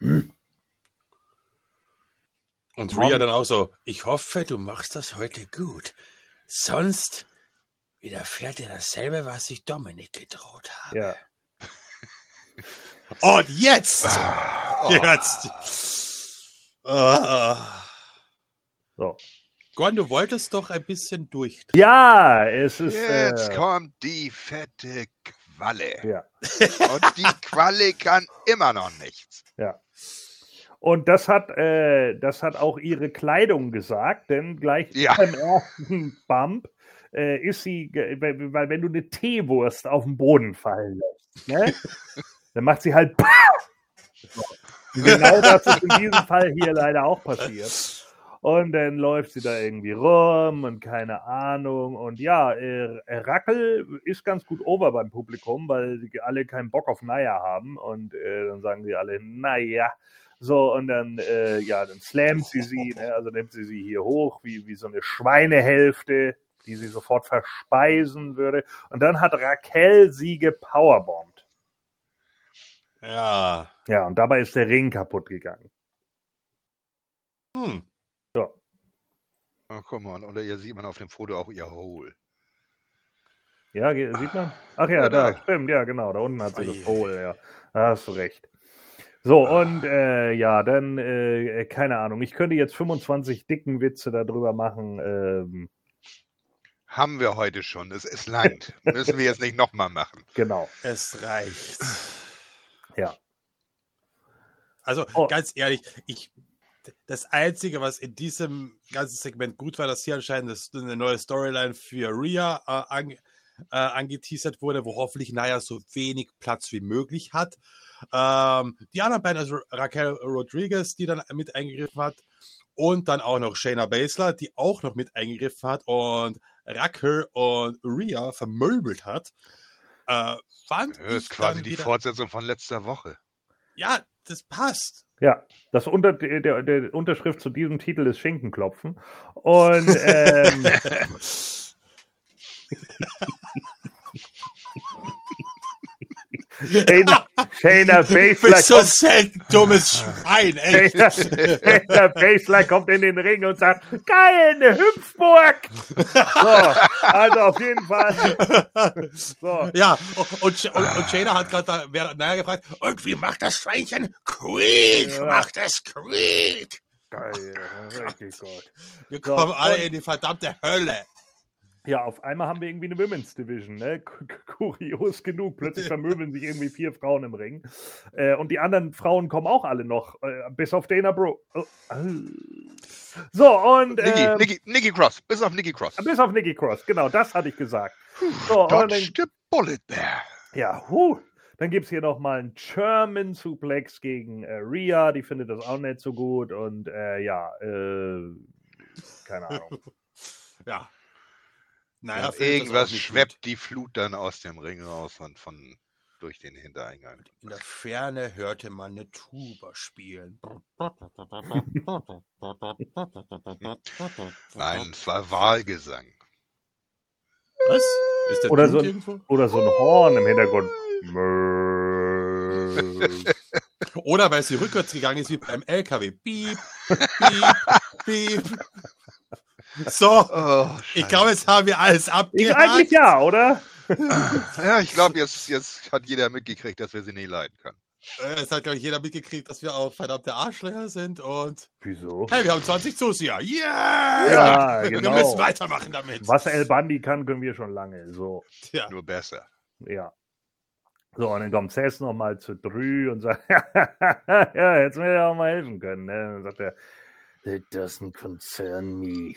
Und Rhea dann auch so, ich hoffe, du machst das heute gut. Sonst widerfährt dir dasselbe, was ich Dominik gedroht habe. ja. Und jetzt! So. Gordon, du wolltest doch ein bisschen durch. Ja, es ist. Jetzt kommt die fette Qualle. Ja. Und die Qualle kann immer noch nichts. Ja. Und das hat auch ihre Kleidung gesagt, denn gleich beim ersten Bump ist sie, weil wenn du eine Teewurst auf den Boden fallen lässt, ne, dann macht sie halt so. Genau das ist in diesem Fall hier leider auch passiert. Und dann läuft sie da irgendwie rum und keine Ahnung. Und ja, Rackel ist ganz gut over beim Publikum, weil die alle keinen Bock auf Naya haben. Und dann sagen die alle, naja. So, und dann, dann slammt sie, ne? Also nimmt sie hier hoch, wie so eine Schweinehälfte, die sie sofort verspeisen würde. Und dann hat Raquel sie gepowerbombt. Ja. Ja, und dabei ist der Ring kaputt gegangen. So. Oh, guck mal, unter ihr sieht man auf dem Foto auch ihr Hole. Ja, sieht man? Ach ja, da, stimmt, ja, genau, da unten hat sie das Hole, ja. Da hast du recht. So, und dann, keine Ahnung, ich könnte jetzt 25 dicken Witze darüber machen. Haben wir heute schon, es langt. Müssen wir jetzt nicht nochmal machen. Genau. Es reicht. Ja. Also, ganz ehrlich, das Einzige, was in diesem ganzen Segment gut war, dass hier anscheinend eine neue Storyline für Rhea angeteasert wurde, wo hoffentlich Naya so wenig Platz wie möglich hat. Die anderen beiden, also Raquel Rodriguez, die dann mit eingegriffen hat, und dann auch noch Shayna Baszler, die auch noch mit eingegriffen hat und Raquel und Rhea vermöbelt hat. Das ist quasi die Fortsetzung von letzter Woche. Ja, das passt. Ja, der Unterschrift zu diesem Titel ist Schinkenklopfen. Und Shayna Baszler so selten dummes Schwein, ey. Shayna Baszler kommt in den Ring und sagt, geil, eine Hüpfburg. So, also auf jeden Fall. So. Ja, und Shayna hat gerade da gefragt, und wie macht das Schweinchen? Creed, macht es Creed. Geil, richtig gut. Wir kommen alle in die verdammte Hölle. Ja, auf einmal haben wir irgendwie eine Women's Division, ne? Kurios genug. Plötzlich vermöbeln sich irgendwie 4 Frauen im Ring. Und die anderen Frauen kommen auch alle noch, bis auf Dana Brooke. So, und... Nikki Cross, bis auf Nikki Cross. Bis auf Nikki Cross, genau, das hatte ich gesagt. So, Dodge the bullet there. Ja, dann gibt es hier nochmal einen German Suplex gegen Rhea, die findet das auch nicht so gut. Und keine Ahnung. Ja. Naja, irgendwas schweppt die Flut dann aus dem Ring raus und durch den Hintereingang. In der Ferne hörte man eine Tuba spielen. Nein, es war Wahlgesang. Was? Ist der oder so ein Horn im Hintergrund. Oder weil sie rückwärts gegangen ist wie beim LKW. Piep, piep, piep. So, ich glaube, jetzt haben wir alles abgehakt. Eigentlich ja, oder? Ja, ich glaube, jetzt hat jeder mitgekriegt, dass wir sie nicht leiden können. Es hat, glaube ich, jeder mitgekriegt, dass wir auch verdammte Arschlöcher sind und... Wieso? Hey, wir haben 20 Zuseher. Yeah! Ja, Wir genau. müssen weitermachen damit. Was El Bandi kann, können wir schon lange. So, Ja. Nur besser. ja. So, und dann kommt Cess nochmal zu Drü und sagt, ja, hättest du mir ja auch mal helfen können. Ne? Dann sagt er, it doesn't concern me.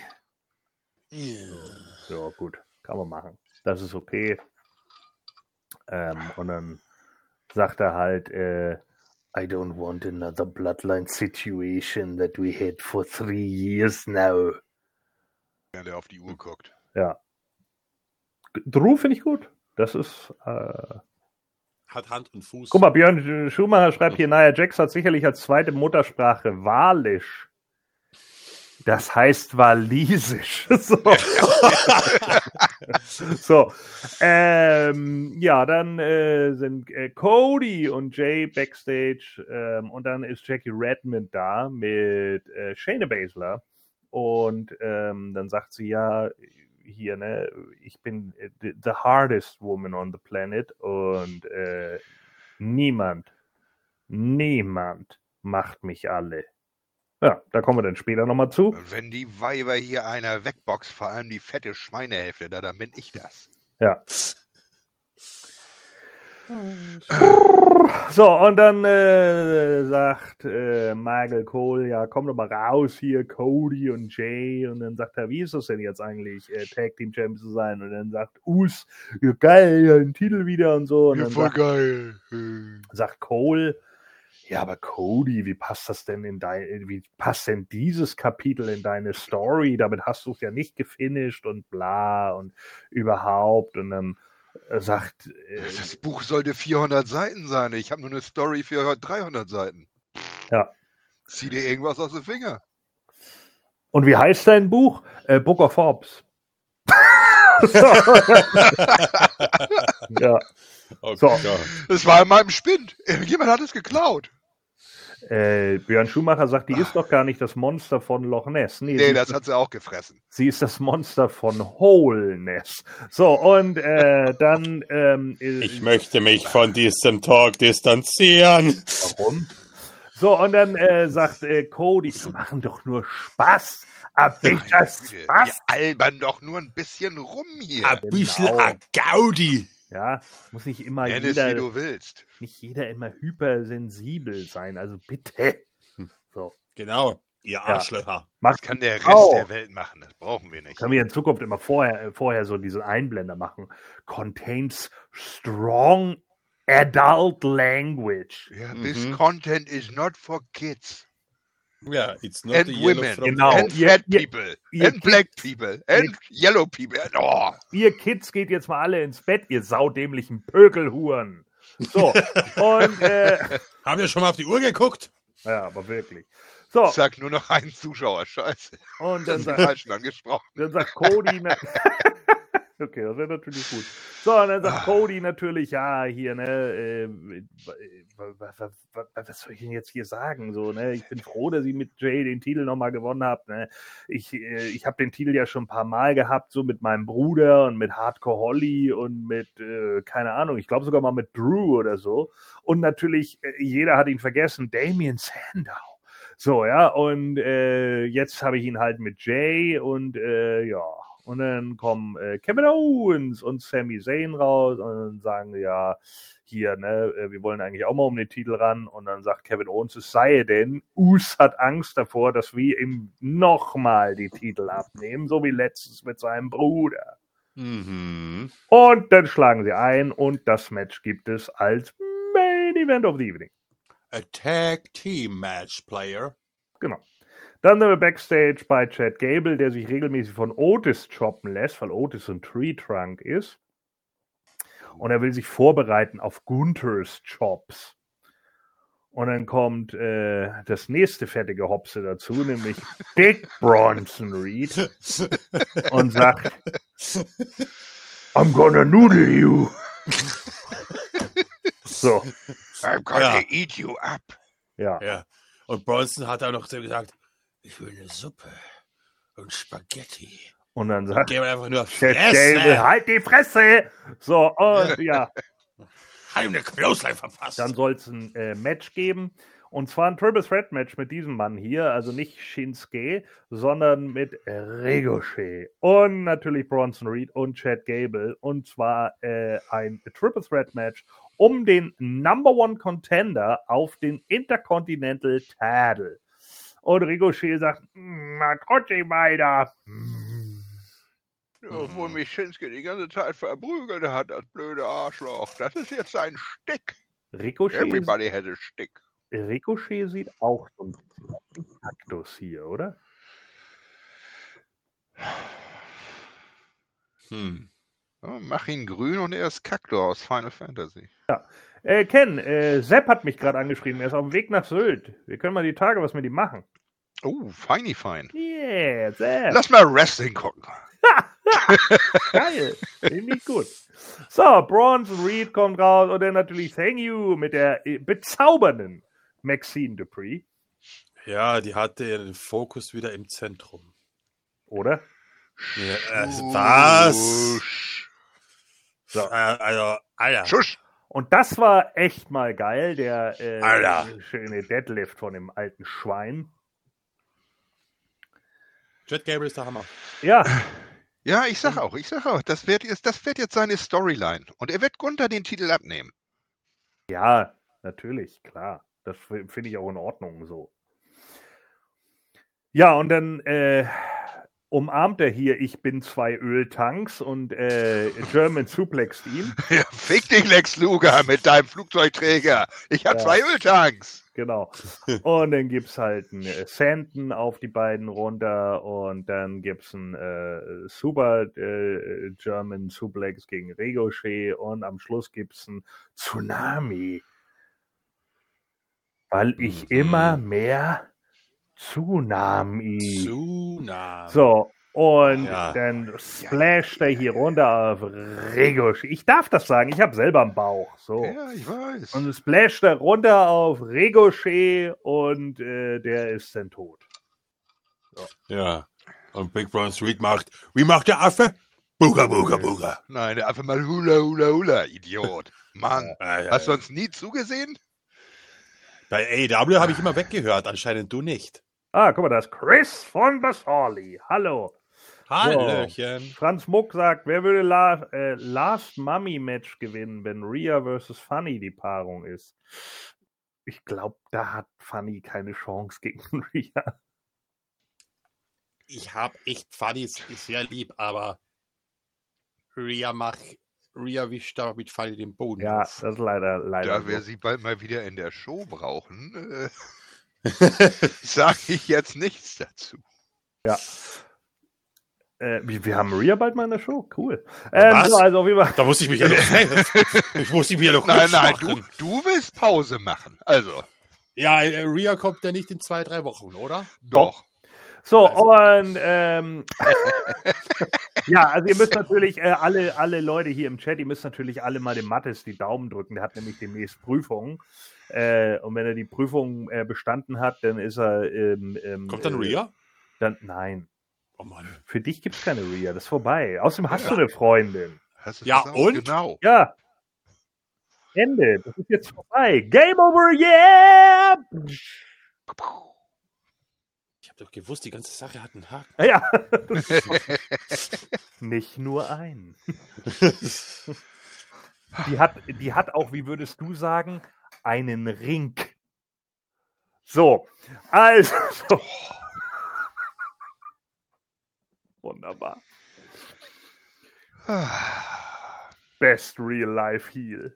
Ja, gut, kann man machen. Das ist okay. Und dann sagt er halt, I don't want another bloodline situation that we had for 3 years now. Wenn der auf die Uhr guckt. Ja. Drew finde ich gut. Das ist, Hat Hand und Fuß. guck mal, Björn Schumacher schreibt hier, Nia Jax hat sicherlich als zweite Muttersprache Walisch. Das heißt Walisisch. So. So. Ja, dann sind Cody und Jay backstage und dann ist Jackie Redmond da mit Shayna Baszler und dann sagt sie ja hier, ne, ich bin the hardest woman on the planet und niemand macht mich alle. Ja, da kommen wir dann später nochmal zu. Und wenn die Weiber hier einer wegboxt, vor allem die fette Schweinehälfte, dann bin ich das. Ja. So, und dann sagt Michael Cole, ja, komm doch mal raus hier, Cody und Jay. Und dann sagt er, wie ist das denn jetzt eigentlich, Tag Team Champion zu sein? Und dann sagt Us, ja, geil, ja, ein Titel wieder und so. Und Ja, dann voll geil. sagt Cole, ja, aber Cody, wie passt denn dieses Kapitel in deine Story? Damit hast du es ja nicht gefinisht und bla und überhaupt. Und dann sagt... Das Buch sollte 400 Seiten sein. Ich habe nur eine Story für 300 Seiten. Ja. Zieh dir irgendwas aus dem Finger. Und wie heißt dein Buch? Book of Forbes. Ja. Oh So. Gott. Das war in meinem Spind. Irgendjemand hat es geklaut. Björn Schumacher sagt, die ist doch gar nicht das Monster von Loch Ness. Nee, das hat sie auch gefressen. Sie ist das Monster von Hole Ness. So, und dann... Ich möchte mich von diesem Talk distanzieren. Warum? So, und dann sagt Cody, wir machen doch nur Spaß. Ab ich das Wir Spaß. albern doch nur ein bisschen rum hier. Ein bisschen Genau. a Gaudi. Ja, muss nicht immer Nenn es, wie jeder, du willst. nicht jeder immer hypersensibel sein. Also bitte. So. Genau, ihr Arschlöcher. Das kann der Rest der Welt machen. Das brauchen wir nicht. Können wir in Zukunft immer vorher so diesen Einblender machen. Contains strong adult language. Ja, this content is not for kids. Ja, it's not And the women. yellow from... Genau. And fat people. And black people. And yellow people. And, oh. Ihr Kids geht jetzt mal alle ins Bett, ihr saudämlichen Pökelhuren. So, und Haben wir schon mal auf die Uhr geguckt? ja, aber wirklich. So, Ich sag nur noch einen Zuschauer. Scheiße. und Das dann ist sagt, falsch angesprochen. Cody, okay, das wäre natürlich gut. So, und dann sagt Cody natürlich, ja, hier, ne, was soll ich denn jetzt hier sagen? So, ne, ich bin froh, dass ich mit Jay den Titel nochmal gewonnen habe. Ne? Ich habe den Titel ja schon ein paar Mal gehabt, so mit meinem Bruder und mit Hardcore Holly und mit, keine Ahnung, ich glaube sogar mal mit Drew oder so. Und natürlich, jeder hat ihn vergessen, Damien Sandow. So, ja, und jetzt habe ich ihn halt mit Jay und ja. Und dann kommen Kevin Owens und Sami Zayn raus und dann sagen sie, ja, hier, ne, wir wollen eigentlich auch mal um den Titel ran. Und dann sagt Kevin Owens, es sei denn, Us hat Angst davor, dass wir ihm nochmal die Titel abnehmen, so wie letztens mit seinem Bruder. Mhm. Und dann schlagen sie ein und das Match gibt es als Main Event of the Evening. A Tag Team Match Player. Genau. Dann sind wir Backstage bei Chad Gable, der sich regelmäßig von Otis choppen lässt, weil Otis ein Tree Trunk ist. Und er will sich vorbereiten auf Gunthers Chops. Und dann kommt das nächste fettige Hopse dazu, nämlich Dick Bronson Reed und sagt, I'm gonna noodle you. So, I'm gonna eat you up. ja. Ja. Und Bronson hat auch noch so gesagt, ich will eine Suppe und Spaghetti. Und dann sagt Geben einfach nur Chad Gable, halt die Fresse! So, und ja, Hat ihm eine Clothesline verpasst. dann soll es ein Match geben. Und zwar ein Triple Threat Match mit diesem Mann hier, also nicht Shinsuke, sondern mit Ricochet und natürlich Bronson Reed und Chad Gable. Und zwar ein Triple Threat Match um den Number One Contender auf den Intercontinental Title. Und Ricochet sagt, na trotzdem weiter. Obwohl mich Shinsuke die ganze Zeit verprügelt hat, das blöde Arschloch. Das ist jetzt ein Stick. Everybody has a stick. Ricochet sieht auch so ein Kaktus hier, oder? Ja, mach ihn grün und er ist Kaktor aus Final Fantasy. Ken, Sepp hat mich gerade angeschrieben. Er ist auf dem Weg nach Sylt. Wir können mal die Tage was mit ihm machen. Oh, feini fein. Yeah, Sepp. Lass mal Wrestling gucken. Geil. Finde ich gut. So, Bronson Reed kommt raus und dann natürlich Thank You mit der bezaubernden Maxine Dupree. Ja, die hatte ihren Fokus wieder im Zentrum. Oder? Ja, was? So. Also, Alter. Schusch. Und das war echt mal geil, der Alter. schöne Deadlift von dem alten Schwein. Chad Gable ist der Hammer. Ja, Ja, ich sag auch, das wird jetzt seine Storyline. Und er wird Gunther den Titel abnehmen. ja, natürlich, klar. Das finde ich auch in Ordnung so. Ja, und dann umarmt er hier, ich bin 2 Öltanks und German suplext ihn. Ja, fick dich, Lex Luger, mit deinem Flugzeugträger. Ich habe 2 Öltanks. Genau. Und dann gibt es halt einen Sanden auf die beiden runter und dann gibt es einen Super German Suplex gegen Ricochet und am Schluss gibt es einen Tsunami. Weil ich immer mehr Tsunami. So, und dann splasht er hier runter auf Ricochet. Ich darf das sagen, ich habe selber einen Bauch. So. Ja, ich weiß. Und splasht er runter auf Ricochet und der ist dann tot. So. Ja. Und Big Bronson Reed macht, wie macht der Affe? Booga, booga, booga. Nein, der einfach mal Hula, Hula, Hula, Idiot. Mann, hast du uns nie zugesehen? Bei AEW habe ich immer weggehört, anscheinend du nicht. Ah, guck mal, da ist Chris von Basali. Hallo. Hallöchen. So. Franz Muck sagt, wer würde Last Mummy Match gewinnen, wenn Rhea versus Funny die Paarung ist? Ich glaube, da hat Funny keine Chance gegen Rhea. Ich habe echt Funny sehr lieb, aber Rhea wischt da mit Funny den Boden. Ja, auf. das ist leider Da wir so. sie bald mal wieder in der Show brauchen, sage ich jetzt nichts dazu. Ja. Wir haben Rhea bald mal in der Show. Cool. Was? So, also, wie war Da musste ich mich ja noch. Ich musste mich ja noch Nein, machen. du willst Pause machen. Also, Ja, Rhea kommt ja nicht in 2-3 Wochen, oder? doch. So, und ja, also ihr müsst natürlich, alle Leute hier im Chat, ihr müsst natürlich alle mal dem Mattes die Daumen drücken. Der hat nämlich demnächst Prüfungen. Und wenn er die Prüfung bestanden hat, dann ist er Kommt dann Rhea? Nein. Oh Mann. Für dich gibt es keine Rhea, das ist vorbei. Außerdem hast du eine Freundin. Hast du Ja, gesagt? und? Genau. Ja. Ende. Das ist jetzt vorbei. Game over, yeah! Ich habe doch gewusst, die ganze Sache hat einen Haken. Ja. Nicht nur einen. Die hat auch, wie würdest du sagen, einen Ring. So, also. So. Wunderbar. Best Real Life Heel.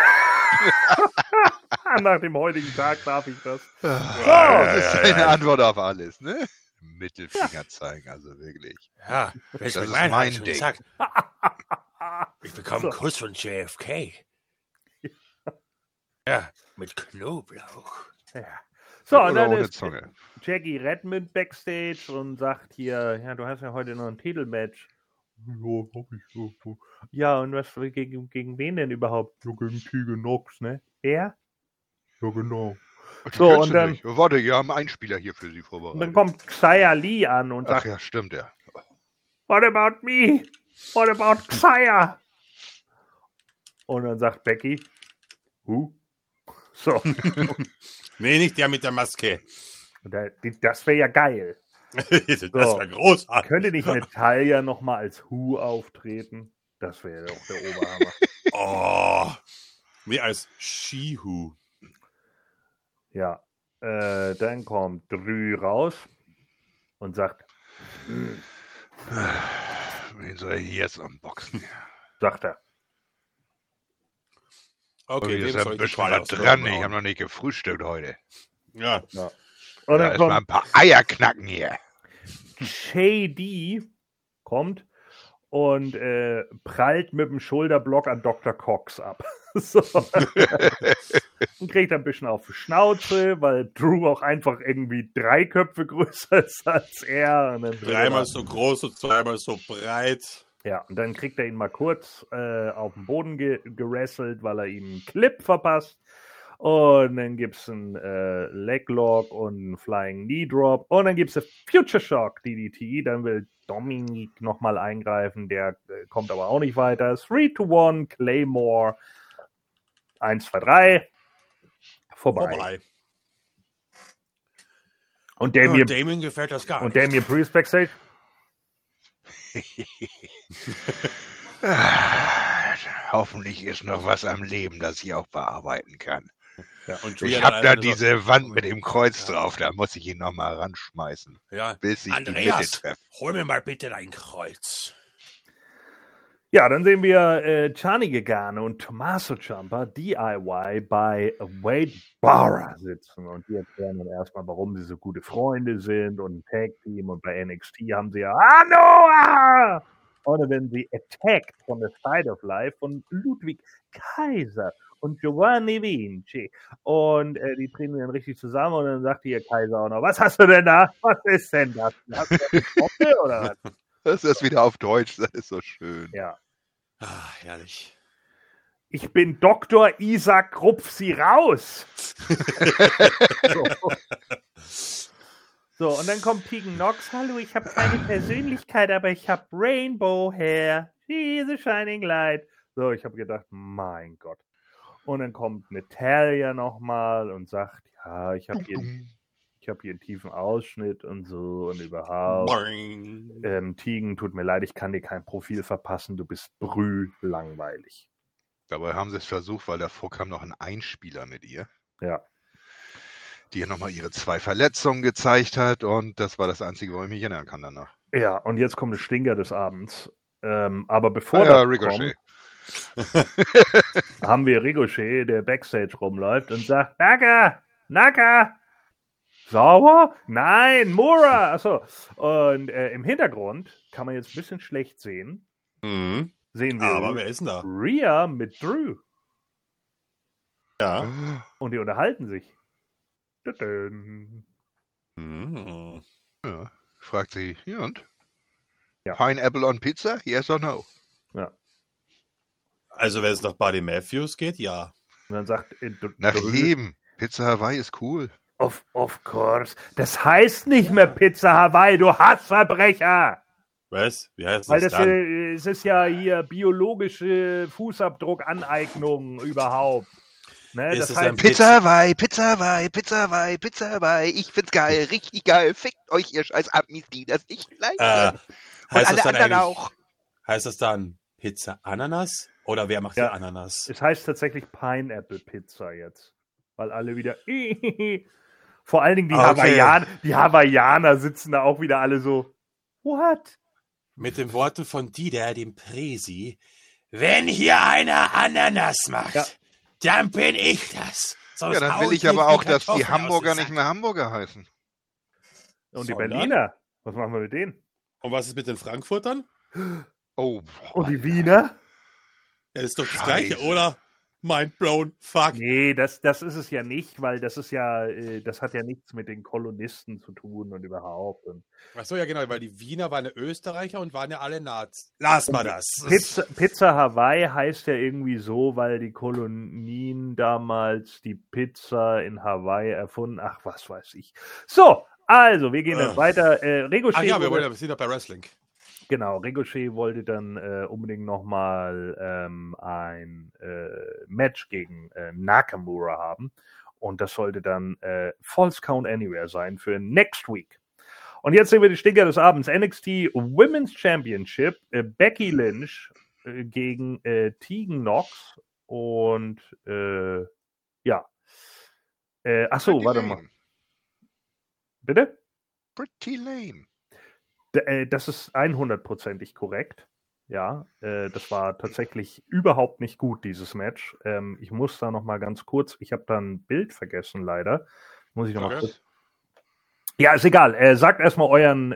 Nach dem heutigen Tag darf ich das. Das ist eine Antwort auf alles, ne? Mittelfinger zeigen, also wirklich. Ja, Das ist mein Ding. Ich bekomme einen Kuss von JFK. Ja, mit Knoblauch. Ja. So, und Oder dann ohne ist Zunge. Jackie Redmond backstage und sagt hier, ja, du hast ja heute noch ein Titelmatch. Ja, hab ich so. Ja, und was gegen wen denn überhaupt? Ja, gegen Tegan Nox, ne? Er? Ja, genau. Die So, kennst und du dann, nicht. Warte, wir haben einen Spieler hier für Sie und vorbereitet. dann kommt Xia Li an und Ach sagt, ja, stimmt, ja. What about me? What about Xia? Und dann sagt Becky, who? So, Nee, nicht der mit der Maske. das wäre ja geil. Das wäre großartig. Könnte nicht Natalia nochmal als Who auftreten? Das wäre doch der Oberhammer. Oh. Nee, als She-Who. Ja, dann kommt Drew raus und sagt, Wen soll ich jetzt unboxen? sagt er. Okay, Hier ist dem ein soll ich die bisschen Qual was aus dem dran. Rücken Ich hauen. habe noch nicht gefrühstückt heute. Ja. Und Ja, dann erstmal ein paar Eier knacken hier. Shady kommt und prallt mit dem Schulterblock an Dr. Cox ab. So. Und kriegt ein bisschen auf die Schnauze, weil Drew auch einfach irgendwie 3 Köpfe größer ist als er. Und dann Dreimal so groß und zweimal so breit. Ja, und dann kriegt er ihn mal kurz auf den Boden gerasselt, weil er ihm einen Clip verpasst. Und dann gibt es einen Leglock und einen Flying Knee Drop. Und dann gibt es Future Shock DDT. Dann will Dominik nochmal eingreifen. Der kommt aber auch nicht weiter. 3-1, Claymore. 1, 2, 3. Vorbei. Und Damien gefällt das gar nicht. Und Damien Priest backstage. Hoffentlich ist noch was am Leben, das ich auch bearbeiten kann. Ja. Und Ich Julian habe hat da einfach diese Wand mit dem Kreuz drauf, da muss ich ihn nochmal ranschmeißen, Ja. bis ich die Mitte Andreas, treffe. hol mir mal bitte dein Kreuz. Ja, dann sehen wir Gianni Gargano und Tommaso Ciampa DIY bei Wade Barra sitzen. Und die erklären dann erstmal, warum sie so gute Freunde sind und ein Tag-Team. Und bei NXT haben sie ja Anoa! Und dann werden sie attacked von der Side of Life von Ludwig Kaiser und Giovanni Vinci. Und die treten dann richtig zusammen und dann sagt ihr Kaiser auch noch, was hast du denn da? Was ist denn das? Hast du eine Trommel oder was? Das ist wieder auf Deutsch, das ist so schön. Ja. Ah, herrlich. Ich bin Dr. Isaac Rupf, sie raus. So, und dann kommt Tegan Nox. Hallo, ich habe keine Persönlichkeit, aber ich habe Rainbow Hair. She's a shining light. So, ich habe gedacht, mein Gott. Und dann kommt Natalia nochmal und sagt, ja, ich habe hier einen tiefen Ausschnitt und so und überhaupt. Tegan, tut mir leid, ich kann dir kein Profil verpassen, du bist brühlangweilig. Dabei haben sie es versucht, weil davor kam noch ein Einspieler mit ihr, Ja. die ihr nochmal ihre 2 Verletzungen gezeigt hat und das war das Einzige, wo ich mich erinnern kann danach. Ja, und jetzt kommt der Stinker des Abends. Aber bevor Ah ja, das Ricochet. kommt, haben wir Ricochet, der Backstage rumläuft und sagt, Naka, sauer? Nein, Mura. Achso. Und im Hintergrund kann man jetzt ein bisschen schlecht sehen. Mhm. Sehen wir Aber wer ist denn da? Rhea mit Drew. Ja. Und die unterhalten sich. Tadam. Mhm. Ja, fragt sie, ja und? Ja. Pineapple on Pizza? Yes or no? Ja. Also wenn es nach Buddy Matthews geht, ja. Und dann sagt Nach Drew, jedem. Pizza Hawaii ist cool. Of course. Das heißt nicht mehr Pizza Hawaii, du Hassverbrecher. Was? Wie heißt Weil das das dann? es ist ja hier biologische Fußabdruck-Aneignung überhaupt. Ne? Ist Das es ein heißt, Pizza Hawaii, Pizza Hawaii, Pizza Hawaii, Pizza Hawaii. Ich find's geil, richtig geil. Fickt euch, ihr scheiß Amis, die das nicht leiden. Und Heißt alle das dann anderen eigentlich, auch. heißt das dann Pizza Ananas? Oder wer macht Ja. die Ananas? es heißt tatsächlich Pineapple Pizza jetzt. Weil alle wieder vor allen Dingen Okay. die Hawaiianer sitzen da auch wieder alle so what? Mit den Worten von Dieter, dem Presi. Wenn hier einer Ananas macht, Ja. dann bin ich das. Sonst Ja, dann will haut ich mir aber die auch, dass die Kartoffeln aus Hamburger dem nicht Sack. mehr Hamburger heißen. Und die Sondern? Berliner? Was machen wir mit denen? Und was ist mit den Frankfurtern? Oh, Und die Wiener? Ja, das ist doch das Scheiße. Gleiche, oder? Mind blown. Fuck. Nee, das ist es ja nicht, weil das ist ja, das hat ja nichts mit den Kolonisten zu tun und überhaupt. Und Achso, ja genau, weil die Wiener waren ja Österreicher und waren ja alle Nazis. Lass mal das. Pizza Hawaii heißt ja irgendwie so, weil die Kolonien damals die Pizza in Hawaii erfunden. Ach, was weiß ich. So, also, wir gehen dann weiter. Ricochet. Ach ja, wir sind doch bei Wrestling. Genau, Ricochet wollte dann unbedingt nochmal ein Match gegen Nakamura haben. Und das sollte dann False Count Anywhere sein für Next Week. Und jetzt sehen wir die Stinker des Abends. NXT Women's Championship. Becky Lynch gegen Tegan Nox. Und ja. Achso, warte mal. Bitte? Pretty lame. Das ist 100%ig korrekt. Ja, das war tatsächlich überhaupt nicht gut, dieses Match. Ich muss da noch mal ganz kurz, ich habe da ein Bild vergessen, leider. Muss ich noch mal kurz. Ja, ist egal. Sagt erstmal euren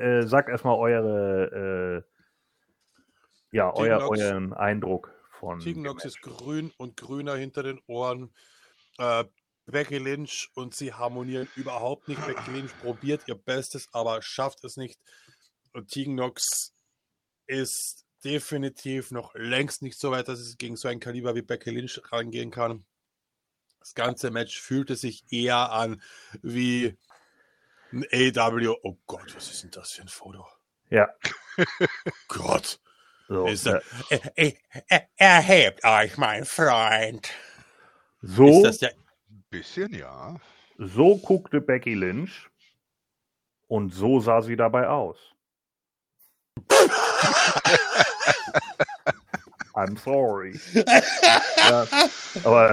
Eindruck von. Tegan Nox ist grün und grüner hinter den Ohren. Becky Lynch und sie harmonieren überhaupt nicht. Becky Lynch probiert ihr Bestes, aber schafft es nicht. Und Tegan Nox ist definitiv noch längst nicht so weit, dass es gegen so ein Kaliber wie Becky Lynch rangehen kann. Das ganze Match fühlte sich eher an wie ein AEW. Oh Gott, was ist denn das für ein Foto? Ja. Gott. So, Erhebt euch, mein Freund. so, Ist das ja... Bisschen, ja. so guckte Becky Lynch und so sah sie dabei aus. I'm sorry. Ja, aber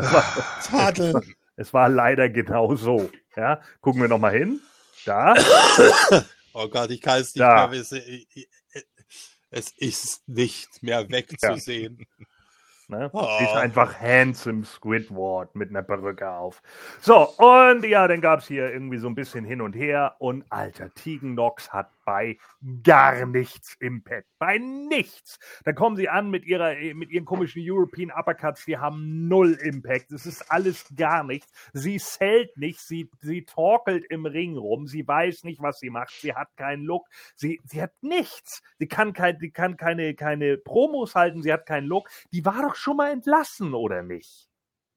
es war leider genau so. Ja, gucken wir nochmal hin. Da. Oh Gott, ich kann es nicht Da. mehr wissen. Es ist nicht mehr wegzusehen. Ne? Oh. Ist einfach handsome Squidward mit einer Perücke auf. So, und ja, dann gab es hier irgendwie so ein bisschen hin und her. Und alter, Tegan Nox hat bei gar nichts Impact. Bei nichts. Da kommen sie an mit ihren komischen European Uppercuts. Die haben null Impact. Es ist alles gar nichts. Sie sellt nicht. Sie torkelt im Ring rum. Sie weiß nicht, was sie macht. Sie hat keinen Look. Sie hat nichts. Sie kann keine Promos halten. Sie hat keinen Look. Die war doch schon mal entlassen, oder nicht?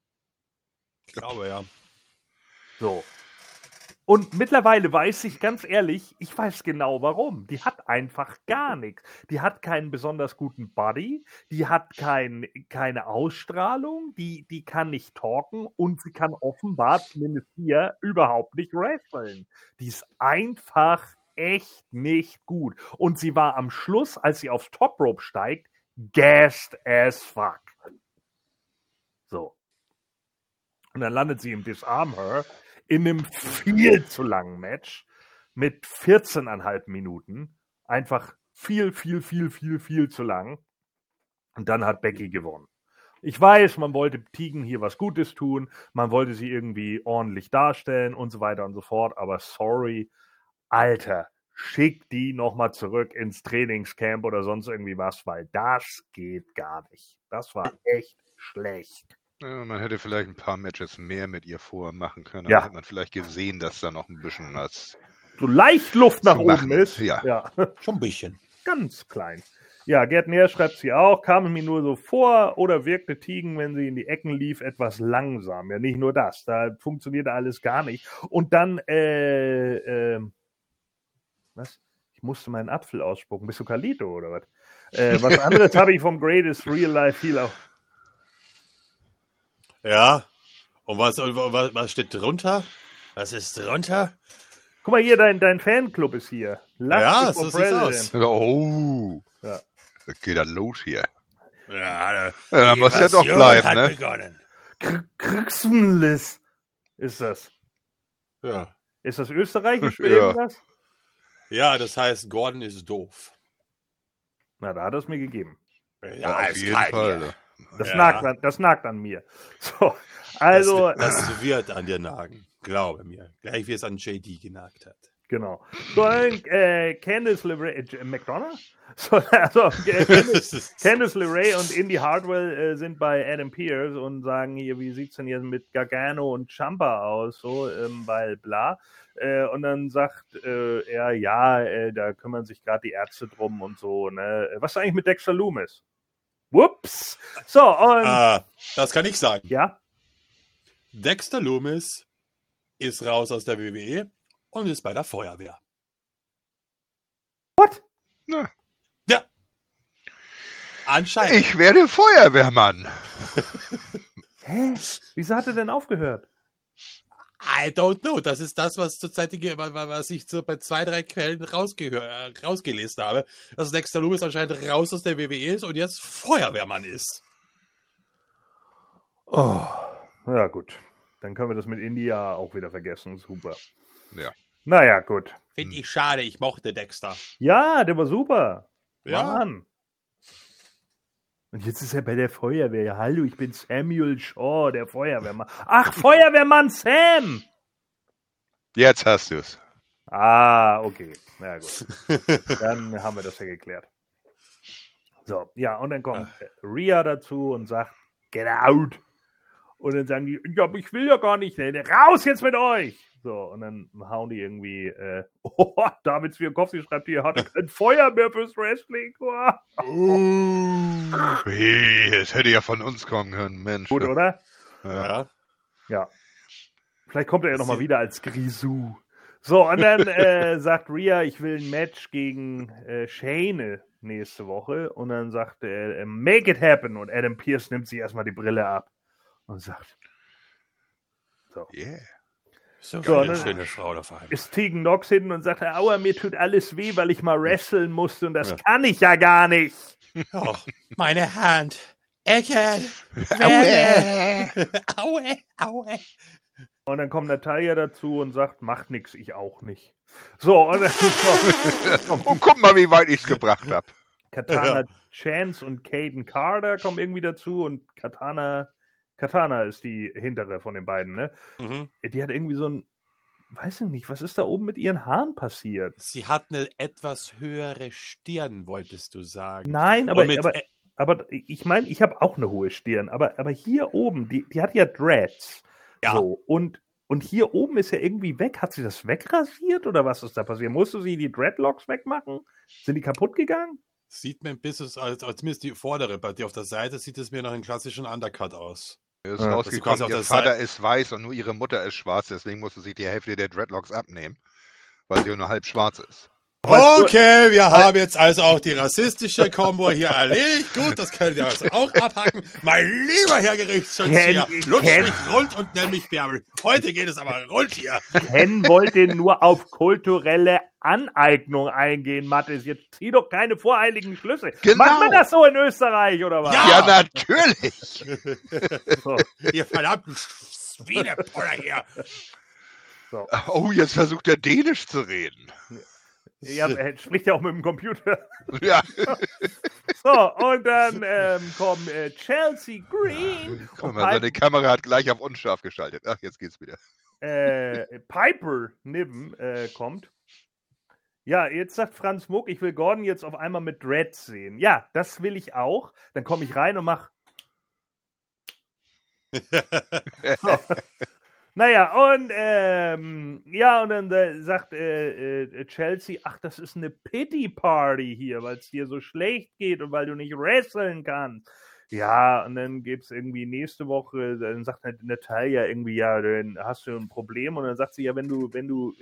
Ich glaube, ja. So. Und mittlerweile weiß ich ganz ehrlich, ich weiß genau warum. Die hat einfach gar nichts. Die hat keinen besonders guten Body, die hat keine Ausstrahlung, die kann nicht talken und sie kann offenbar, zumindest hier, überhaupt nicht wresteln. Die ist einfach echt nicht gut. Und sie war am Schluss, als sie aufs Top Rope steigt, gassed as fuck. So. Und dann landet sie im Disarm Her in einem viel zu langen Match mit 14,5 Minuten. Einfach viel zu lang. Und dann hat Becky gewonnen. Ich weiß, man wollte Tegan hier was Gutes tun, man wollte sie irgendwie ordentlich darstellen und so weiter und so fort, aber sorry, Alter, schick die nochmal zurück ins Trainingscamp oder sonst irgendwie was, weil das geht gar nicht. Das war echt schlecht. Ja, man hätte vielleicht ein paar Matches mehr mit ihr vorher machen können. Ja. Dann hätte man vielleicht gesehen, dass da noch ein bisschen was So leicht Luft nach zu oben machen ist. Ja. Schon ein bisschen. Ganz klein. Ja, Gerd Neher schreibt sie auch, kam mir nur so vor oder wirkte Tegan, wenn sie in die Ecken lief, etwas langsam. Ja, nicht nur das, da funktionierte alles gar nicht. Und dann, was? Ich musste meinen Apfel ausspucken. Bist du Carlito oder was? Was anderes habe ich vom Greatest Real Life Heel auch. Ja. Und was steht drunter? Was ist drunter? Guck mal hier, dein Fanclub ist hier. Ja, so sieht's aus. Oh, Ja. da geht das los hier. Ja, Da muss ja doch bleiben, ne? Begonnen. Krixenlis ist das. Ja. Ist das österreichisch? Ja. Irgendwas? Ja, das heißt, Gordon ist doof. Na, da hat er es mir gegeben. Ja, auf jeden Fall. Das nagt an mir. So, also. Das wird an dir nagen. Glaube mir. Gleich wie es an JD genagt hat. Genau. So, Candice LeRae, McDonough? So, also, Candice LeRae und Indy Hartwell sind bei Adam Pearce und sagen hier, wie sieht's denn jetzt mit Gargano und Ciampa aus, so, weil bla. Und dann sagt er, ja, da kümmern sich gerade die Ärzte drum und so, ne. Was ist eigentlich mit Dexter Lumis? Whoops! So, und... das kann ich sagen. Ja? Dexter Lumis ist raus aus der WWE und ist bei der Feuerwehr. What? Na, Ja. Anscheinend. ich werde Feuerwehrmann. Hä? Wieso hat er denn aufgehört? I don't know. Das ist das, was zurzeit was ich so bei 2, 3 Quellen rausgelesen habe, dass Dexter Lumis anscheinend raus aus der WWE ist und jetzt Feuerwehrmann ist. Oh, ja gut. Dann können wir das mit India auch wieder vergessen. Super. Ja. Naja, gut. Finde ich schade. Ich mochte Dexter. Ja, der war super. Ja. Mann. Und jetzt ist er bei der Feuerwehr. Ja, hallo, ich bin Samuel Shaw, der Feuerwehrmann. Ach, Feuerwehrmann Sam! Jetzt hast du es. Ah, okay. Na gut. Dann haben wir das ja geklärt. So, ja, und dann kommt Rhea dazu und sagt, get out. Und dann sagen die, ja, ich will ja gar nicht, ne? Raus jetzt mit euch! So, und dann hauen die irgendwie, David Zwiakowski schreibt hier, hat kein Feuer mehr fürs Wrestling. Das hätte ja von uns kommen können, Mensch. Gut, oder? Ja. Ja. Vielleicht kommt er ja nochmal wieder als Grisou. So, und dann sagt Rhea, ich will ein Match gegen Shane nächste Woche. Und dann sagt er, make it happen. Und Adam Pearce nimmt sich erstmal die Brille ab und sagt, so. Yeah. So eine schöne Frau da vor allem. Ist Tegan Nox hinten und sagt, aua, mir tut alles weh, weil ich mal wresteln musste und das kann ich ja gar nicht. Oh, meine Hand. Ecke. Aue. Aue. Und dann kommt Natalia dazu und sagt, macht nix, ich auch nicht. So, und dann Und guck mal, wie weit ich es gebracht habe. Katana Chance und Caden Carter kommen irgendwie dazu und Katana ist die hintere von den beiden, ne? Mhm. Die hat irgendwie so ein, weiß ich nicht, was ist da oben mit ihren Haaren passiert? Sie hat eine etwas höhere Stirn, wolltest du sagen. Nein, aber ich meine, ich habe auch eine hohe Stirn, aber hier oben, die hat ja Dreads. Ja. So, und hier oben ist ja irgendwie weg. Hat sie das wegrasiert oder was ist da passiert? Musste sie die Dreadlocks wegmachen? Sind die kaputt gegangen? Sieht mir ein bisschen, als zumindest die vordere, bei dir auf der Seite sieht es mir nach einem klassischen Undercut aus. Es ist Ja, rausgekommen, das ihr ist quasi auf Vater der ist weiß und nur ihre Mutter ist schwarz, deswegen musste sie die Hälfte der Dreadlocks abnehmen, weil sie nur halb schwarz ist. Okay, wir haben jetzt also auch die rassistische Kombo hier erledigt. Gut, das könnt ihr also auch abhaken. Mein lieber Herr Gerichtsschutzzieher, lutsch mich rund und nenn mich Bärbel. Heute geht es aber rund hier. Ken wollte nur auf kulturelle Aneignung eingehen, Mathis. Jetzt zieh doch keine voreiligen Schlüsse. Genau. Macht man das so in Österreich, oder was? Ja. Ja, natürlich! So, Ihr verdammten Schweinepoller hier. so. Oh, jetzt versucht er Dänisch zu reden. Ja, er spricht ja auch mit dem Computer. Ja. So, und dann kommen Chelsea Green Guck und mal, seine Kamera hat gleich auf unscharf geschaltet. Ach, jetzt geht's wieder. Piper Niven kommt. Ja, jetzt sagt Franz Muck, ich will Gordon jetzt auf einmal mit Dreads sehen. Ja, das will ich auch. Dann komme ich rein und mach. So. Naja, und und dann sagt Chelsea, ach, das ist eine Pity Party hier, weil es dir so schlecht geht und weil du nicht wresteln kannst. Ja, und dann gibt's irgendwie nächste Woche, dann sagt Natalia irgendwie, ja, dann hast du ein Problem. Und dann sagt sie, ja, wenn du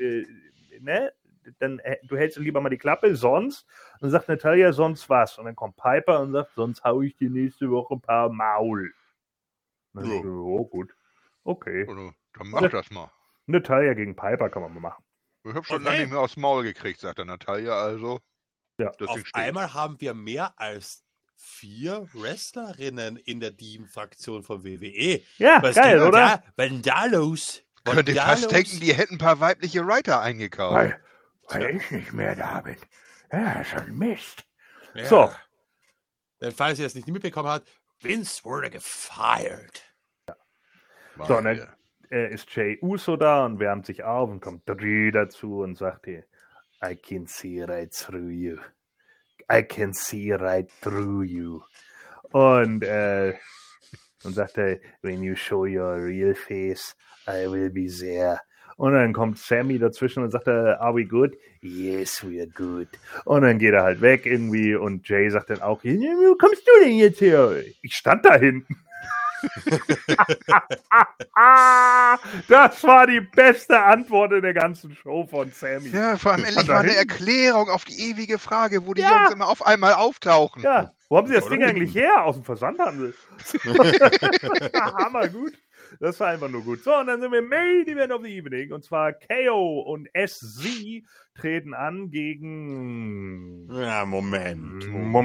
dann du hältst lieber mal die Klappe, sonst. Und dann sagt Natalia, sonst was. Und dann kommt Piper und sagt, sonst hau ich dir nächste Woche ein paar Maul. Und dann oh, gut. Okay. Dann mach das mal. Natalia gegen Piper kann man mal machen. Ich hab schon lange nicht mehr aufs Maul gekriegt, sagt der Natalia, also. Ja. Auf einmal haben wir mehr als 4 Wrestlerinnen in der Team-Fraktion von WWE. Ja, Was geil, geht oder? Was denn da los? Könnte fast denken, die hätten ein paar weibliche Writer eingekauft. Weil ich nicht mehr da bin. Ja, schon Mist. Ja. So. Denn falls ihr es nicht mitbekommen habt, Vince wurde gefeiert. So, und dann ist Jey Uso da und wärmt sich auf und kommt Drew dazu und sagt ihr, I can see right through you. I can see right through you. Und sagt er, when you show your real face, I will be there. Und dann kommt Sammy dazwischen und sagt, are we good? Yes, we're good. Und dann geht er halt weg irgendwie und Jay sagt dann auch, wo kommst du denn jetzt her? Ich stand da hinten. Das war die beste Antwort in der ganzen Show von Sammy. Ja, vor allem endlich mal eine Erklärung auf die ewige Frage, wo die Jungs immer auf einmal auftauchen. Ja, wo haben sie das Ding eigentlich her? Aus dem Versandhandel. Hammer gut. Das war einfach nur gut. So, und dann sind wir im Main Event of the Evening. Und zwar KO und SZ treten an gegen... Ja, Moment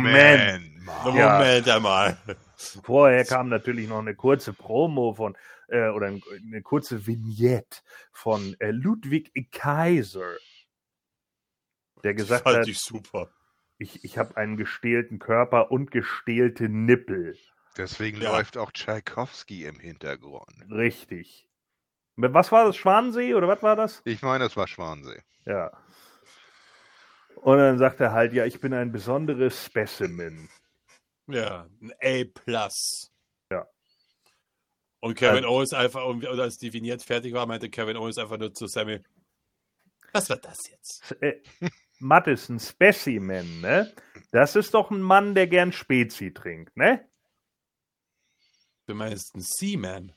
Ja. einmal. Vorher kam natürlich noch eine kurze Promo von, oder eine kurze Vignette von Ludwig Kaiser, der gesagt Fand hat, ich super. ich habe einen gestählten Körper und gestählte Nippel. Deswegen läuft auch Tschaikowski im Hintergrund. Richtig. Was war das? Schwansee oder was war das? Ich meine, es war Schwansee. Ja. Und dann sagt er halt, ja, ich bin ein besonderes Specimen. Ja, ein A+. Ja. Und Kevin Owens einfach, und als die Vignette fertig war, meinte Kevin Owens einfach nur zu Sammy, was wird das jetzt? Matt ist ein Specimen, ne? Das ist doch ein Mann, der gern Spezi trinkt, ne? Du meinst ein Seaman?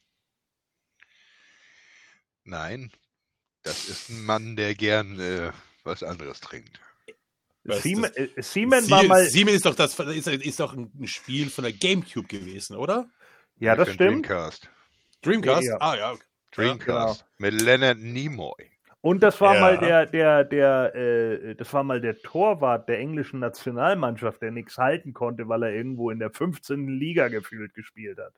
Nein, das ist ein Mann, der gern was anderes trinkt. Seaman war mal... Seaman ist doch ein Spiel von der GameCube gewesen, oder? Ja, das stimmt. Dreamcast? Ja. Ah, ja. Okay. Dreamcast. Mit Leonard Nimoy. Und das war mal Ja. das war mal der Torwart der englischen Nationalmannschaft, der nichts halten konnte, weil er irgendwo in der 15. Liga gefühlt gespielt hat.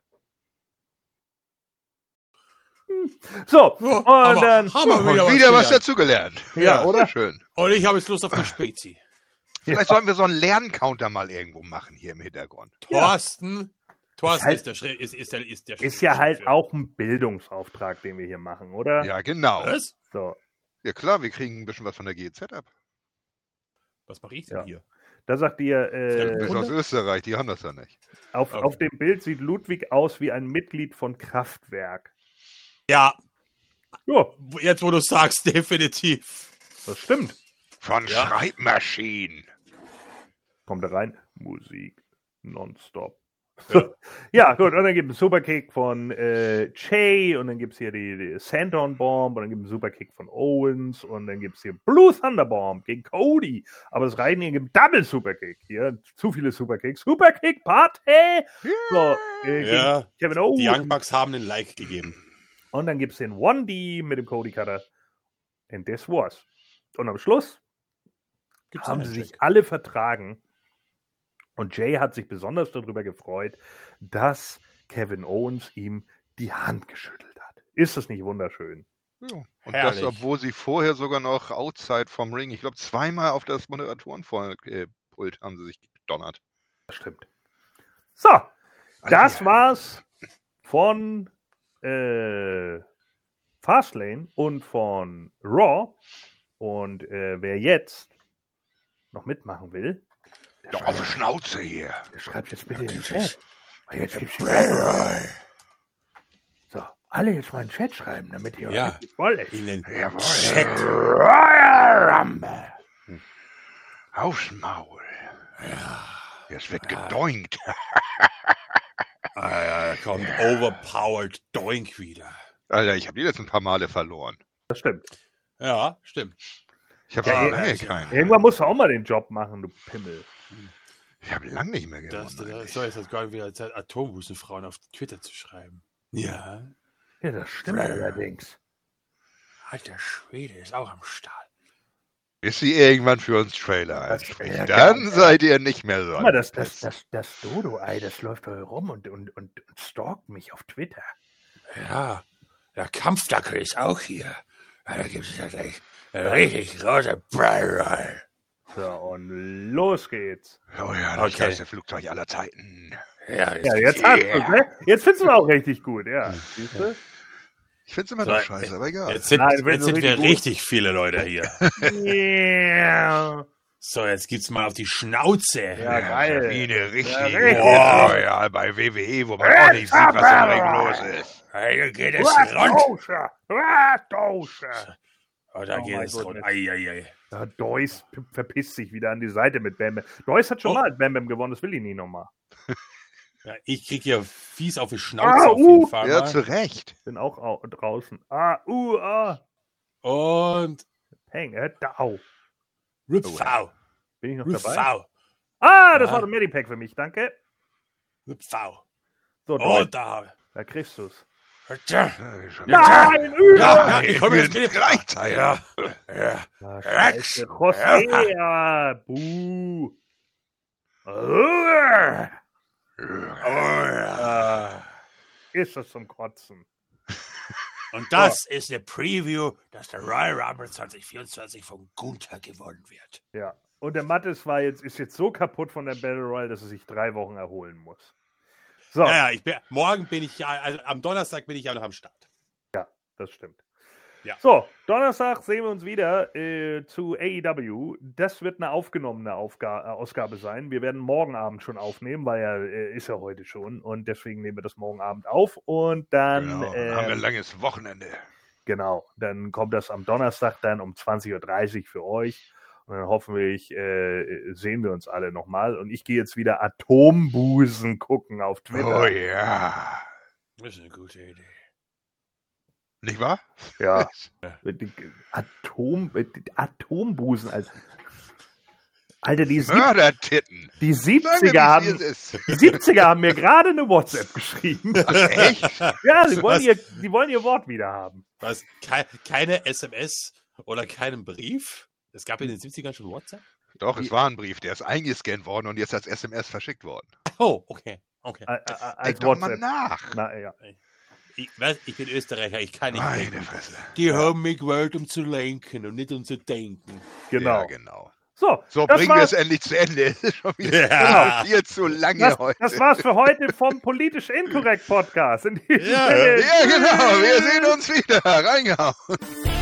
So, und dann haben wir Wieder was dazugelernt. Ja, oder? Sehr schön. Und ich habe jetzt Lust auf eine Spezi. Vielleicht sollten wir so einen Lerncounter mal irgendwo machen hier im Hintergrund. Thorsten halt- ist der ist ja halt auch ein Bildungsauftrag, den wir hier machen, oder? Ja, genau. Was? So, Ja klar, wir kriegen ein bisschen was von der GZ ab. Was mache ich denn Ja. hier? da sagt ihr, Du bist aus Österreich, die haben das ja nicht. auf dem Bild sieht Ludwig aus wie ein Mitglied von Kraftwerk. Ja, Ja, jetzt wo du sagst, definitiv. das stimmt. Von Ja. Schreibmaschinen. Kommt da rein, Musik, nonstop. Ja. Ja, gut, und dann gibt es einen Superkick von Jay und dann gibt es hier die Sandown Bomb und dann gibt es einen Superkick von Owens und dann gibt es hier Blue Thunder Bomb gegen Cody. Aber es reicht nicht, es gibt Double Superkick. Hier, zu viele Superkicks. Superkick Party! So, Ja, gegen Kevin Owens. die Young Bucks haben einen Like gegeben. Und dann gibt es den 1D mit dem Cody Cutter. And this was. Und am Schluss Gibt's haben einen sie sich Check. alle vertragen. Und Jay hat sich besonders darüber gefreut, dass Kevin Owens ihm die Hand geschüttelt hat. Ist das nicht wunderschön? Ja. Und Herrlich. das, obwohl sie vorher sogar noch outside vom Ring, ich glaube, zweimal auf das Moderatorenpult haben sie sich gedonnert. Das stimmt. So, das war's von Fastlane und von Raw. Und wer jetzt noch mitmachen will, Doch auf die Schnauze hier. Der schreibt jetzt bitte in den Chat. Und jetzt gibt's so, alle jetzt mal in den Chat schreiben, damit ihr Ja, voll ist. in den Jawohl. Royal Rumble. Aufs Maul. Jetzt wird gedoinkt. kommt overpowered Doink wieder. Alter, ich habe die jetzt ein paar Male verloren. Das stimmt. Ja, stimmt. Ich habe Ja, schon ja, lange ja. keinen. Irgendwann musst du auch mal den Job machen, du Pimmel. Ich habe lange nicht mehr Das gewonnen. soll jetzt gerade wieder Zeit, Atombusenfrauen auf Twitter zu schreiben. Ja. Ja, das stimmt allerdings. Alter Schwede ist auch am Start. Bis sie irgendwann für uns Trailer Das- einsprechen. ja, Dann ja. seid ihr nicht mehr so. Guck mal, das Dodo-Ei, das läuft da rum und stalkt mich auf Twitter. Ja, der Kampfdackel ist auch hier. Ja, da gibt es ja gleich richtig große Brei. So, und los geht's. Oh ja, das Okay. geilste Flugzeug aller Zeiten. Ja, Ja, jetzt hast du's, ne? Jetzt findest du es auch richtig gut, ja. Siehst du? Ich find's immer noch scheiße, aber egal. Jetzt sind wir gut. richtig viele Leute hier. Yeah. So, jetzt gibt's mal auf die Schnauze. Ja, geil. Wie eine richtige. richtig. Boah, ja, bei WWE, wo man auch nicht sieht, was im Ring los ist. Hey, geht es rund. Dosche. Oh, da Oh geht mein es rund. Gott. Ei. Ja, Deuce verpisst sich wieder an die Seite mit Bam Bam. Deuce hat schon mal mit Bam Bam gewonnen, das will ich nie nochmal. Ja, ich krieg hier fies auf die Schnauze auf jeden Fall. Ja, Mal. zu Recht. Bin auch draußen. Und Peng, Dau. Ripfau. Bin ich noch dabei? Ripfau. Das war ein Medipack für mich, danke. Ripfau. So, Oh, da. da kriegst du's. Ja, Nein, ich komme jetzt mit gleichzeitig. Ja. Scheiße, José, buh. Ist das zum Kotzen. Und das ist eine Preview, dass der Royal Rumble 2024 von Gunther gewonnen wird. Ja. Und der Mattes ist jetzt so kaputt von der Battle Royale, dass er sich 3 Wochen erholen muss. So. Ja, morgen bin ich ja, also am Donnerstag bin ich ja noch am Start. Ja, das stimmt. Ja. So, Donnerstag sehen wir uns wieder zu AEW. Das wird eine aufgenommene Ausgabe sein. Wir werden morgen Abend schon aufnehmen, weil ist ja heute schon. Und deswegen nehmen wir das morgen Abend auf. Und dann Genau, dann haben wir ein langes Wochenende. Genau, dann kommt das am Donnerstag dann um 20.30 Uhr für euch. Und dann hoffentlich sehen wir uns alle nochmal. Und ich gehe jetzt wieder Atombusen gucken auf Twitter. Oh ja. Das ist eine gute Idee. Nicht wahr? Ja. Atombusen. Alter, die Mördertitten. 70er haben mir gerade eine WhatsApp geschrieben. Echt? Ja, die wollen ihr Wort wieder haben. Was? Keine SMS oder keinen Brief? Es gab in den 70ern schon WhatsApp? Doch, es war ein Brief, der ist eingescannt worden und jetzt als SMS verschickt worden. Oh, okay. Als Denk doch mal nach. Na, ja. Ich bin Österreicher, ich kann nicht Meine denken. Fresse. Die haben mich gewählt, um zu lenken und nicht um zu denken. Genau. Ja, genau. So, bringen wir es endlich zu Ende. Es ist schon wieder viel zu lange heute. Das war's für heute vom Politisch Inkorrekt Podcast. In diesem Ja, Sinne, Ja, genau. Wir sehen uns wieder. Reingehauen.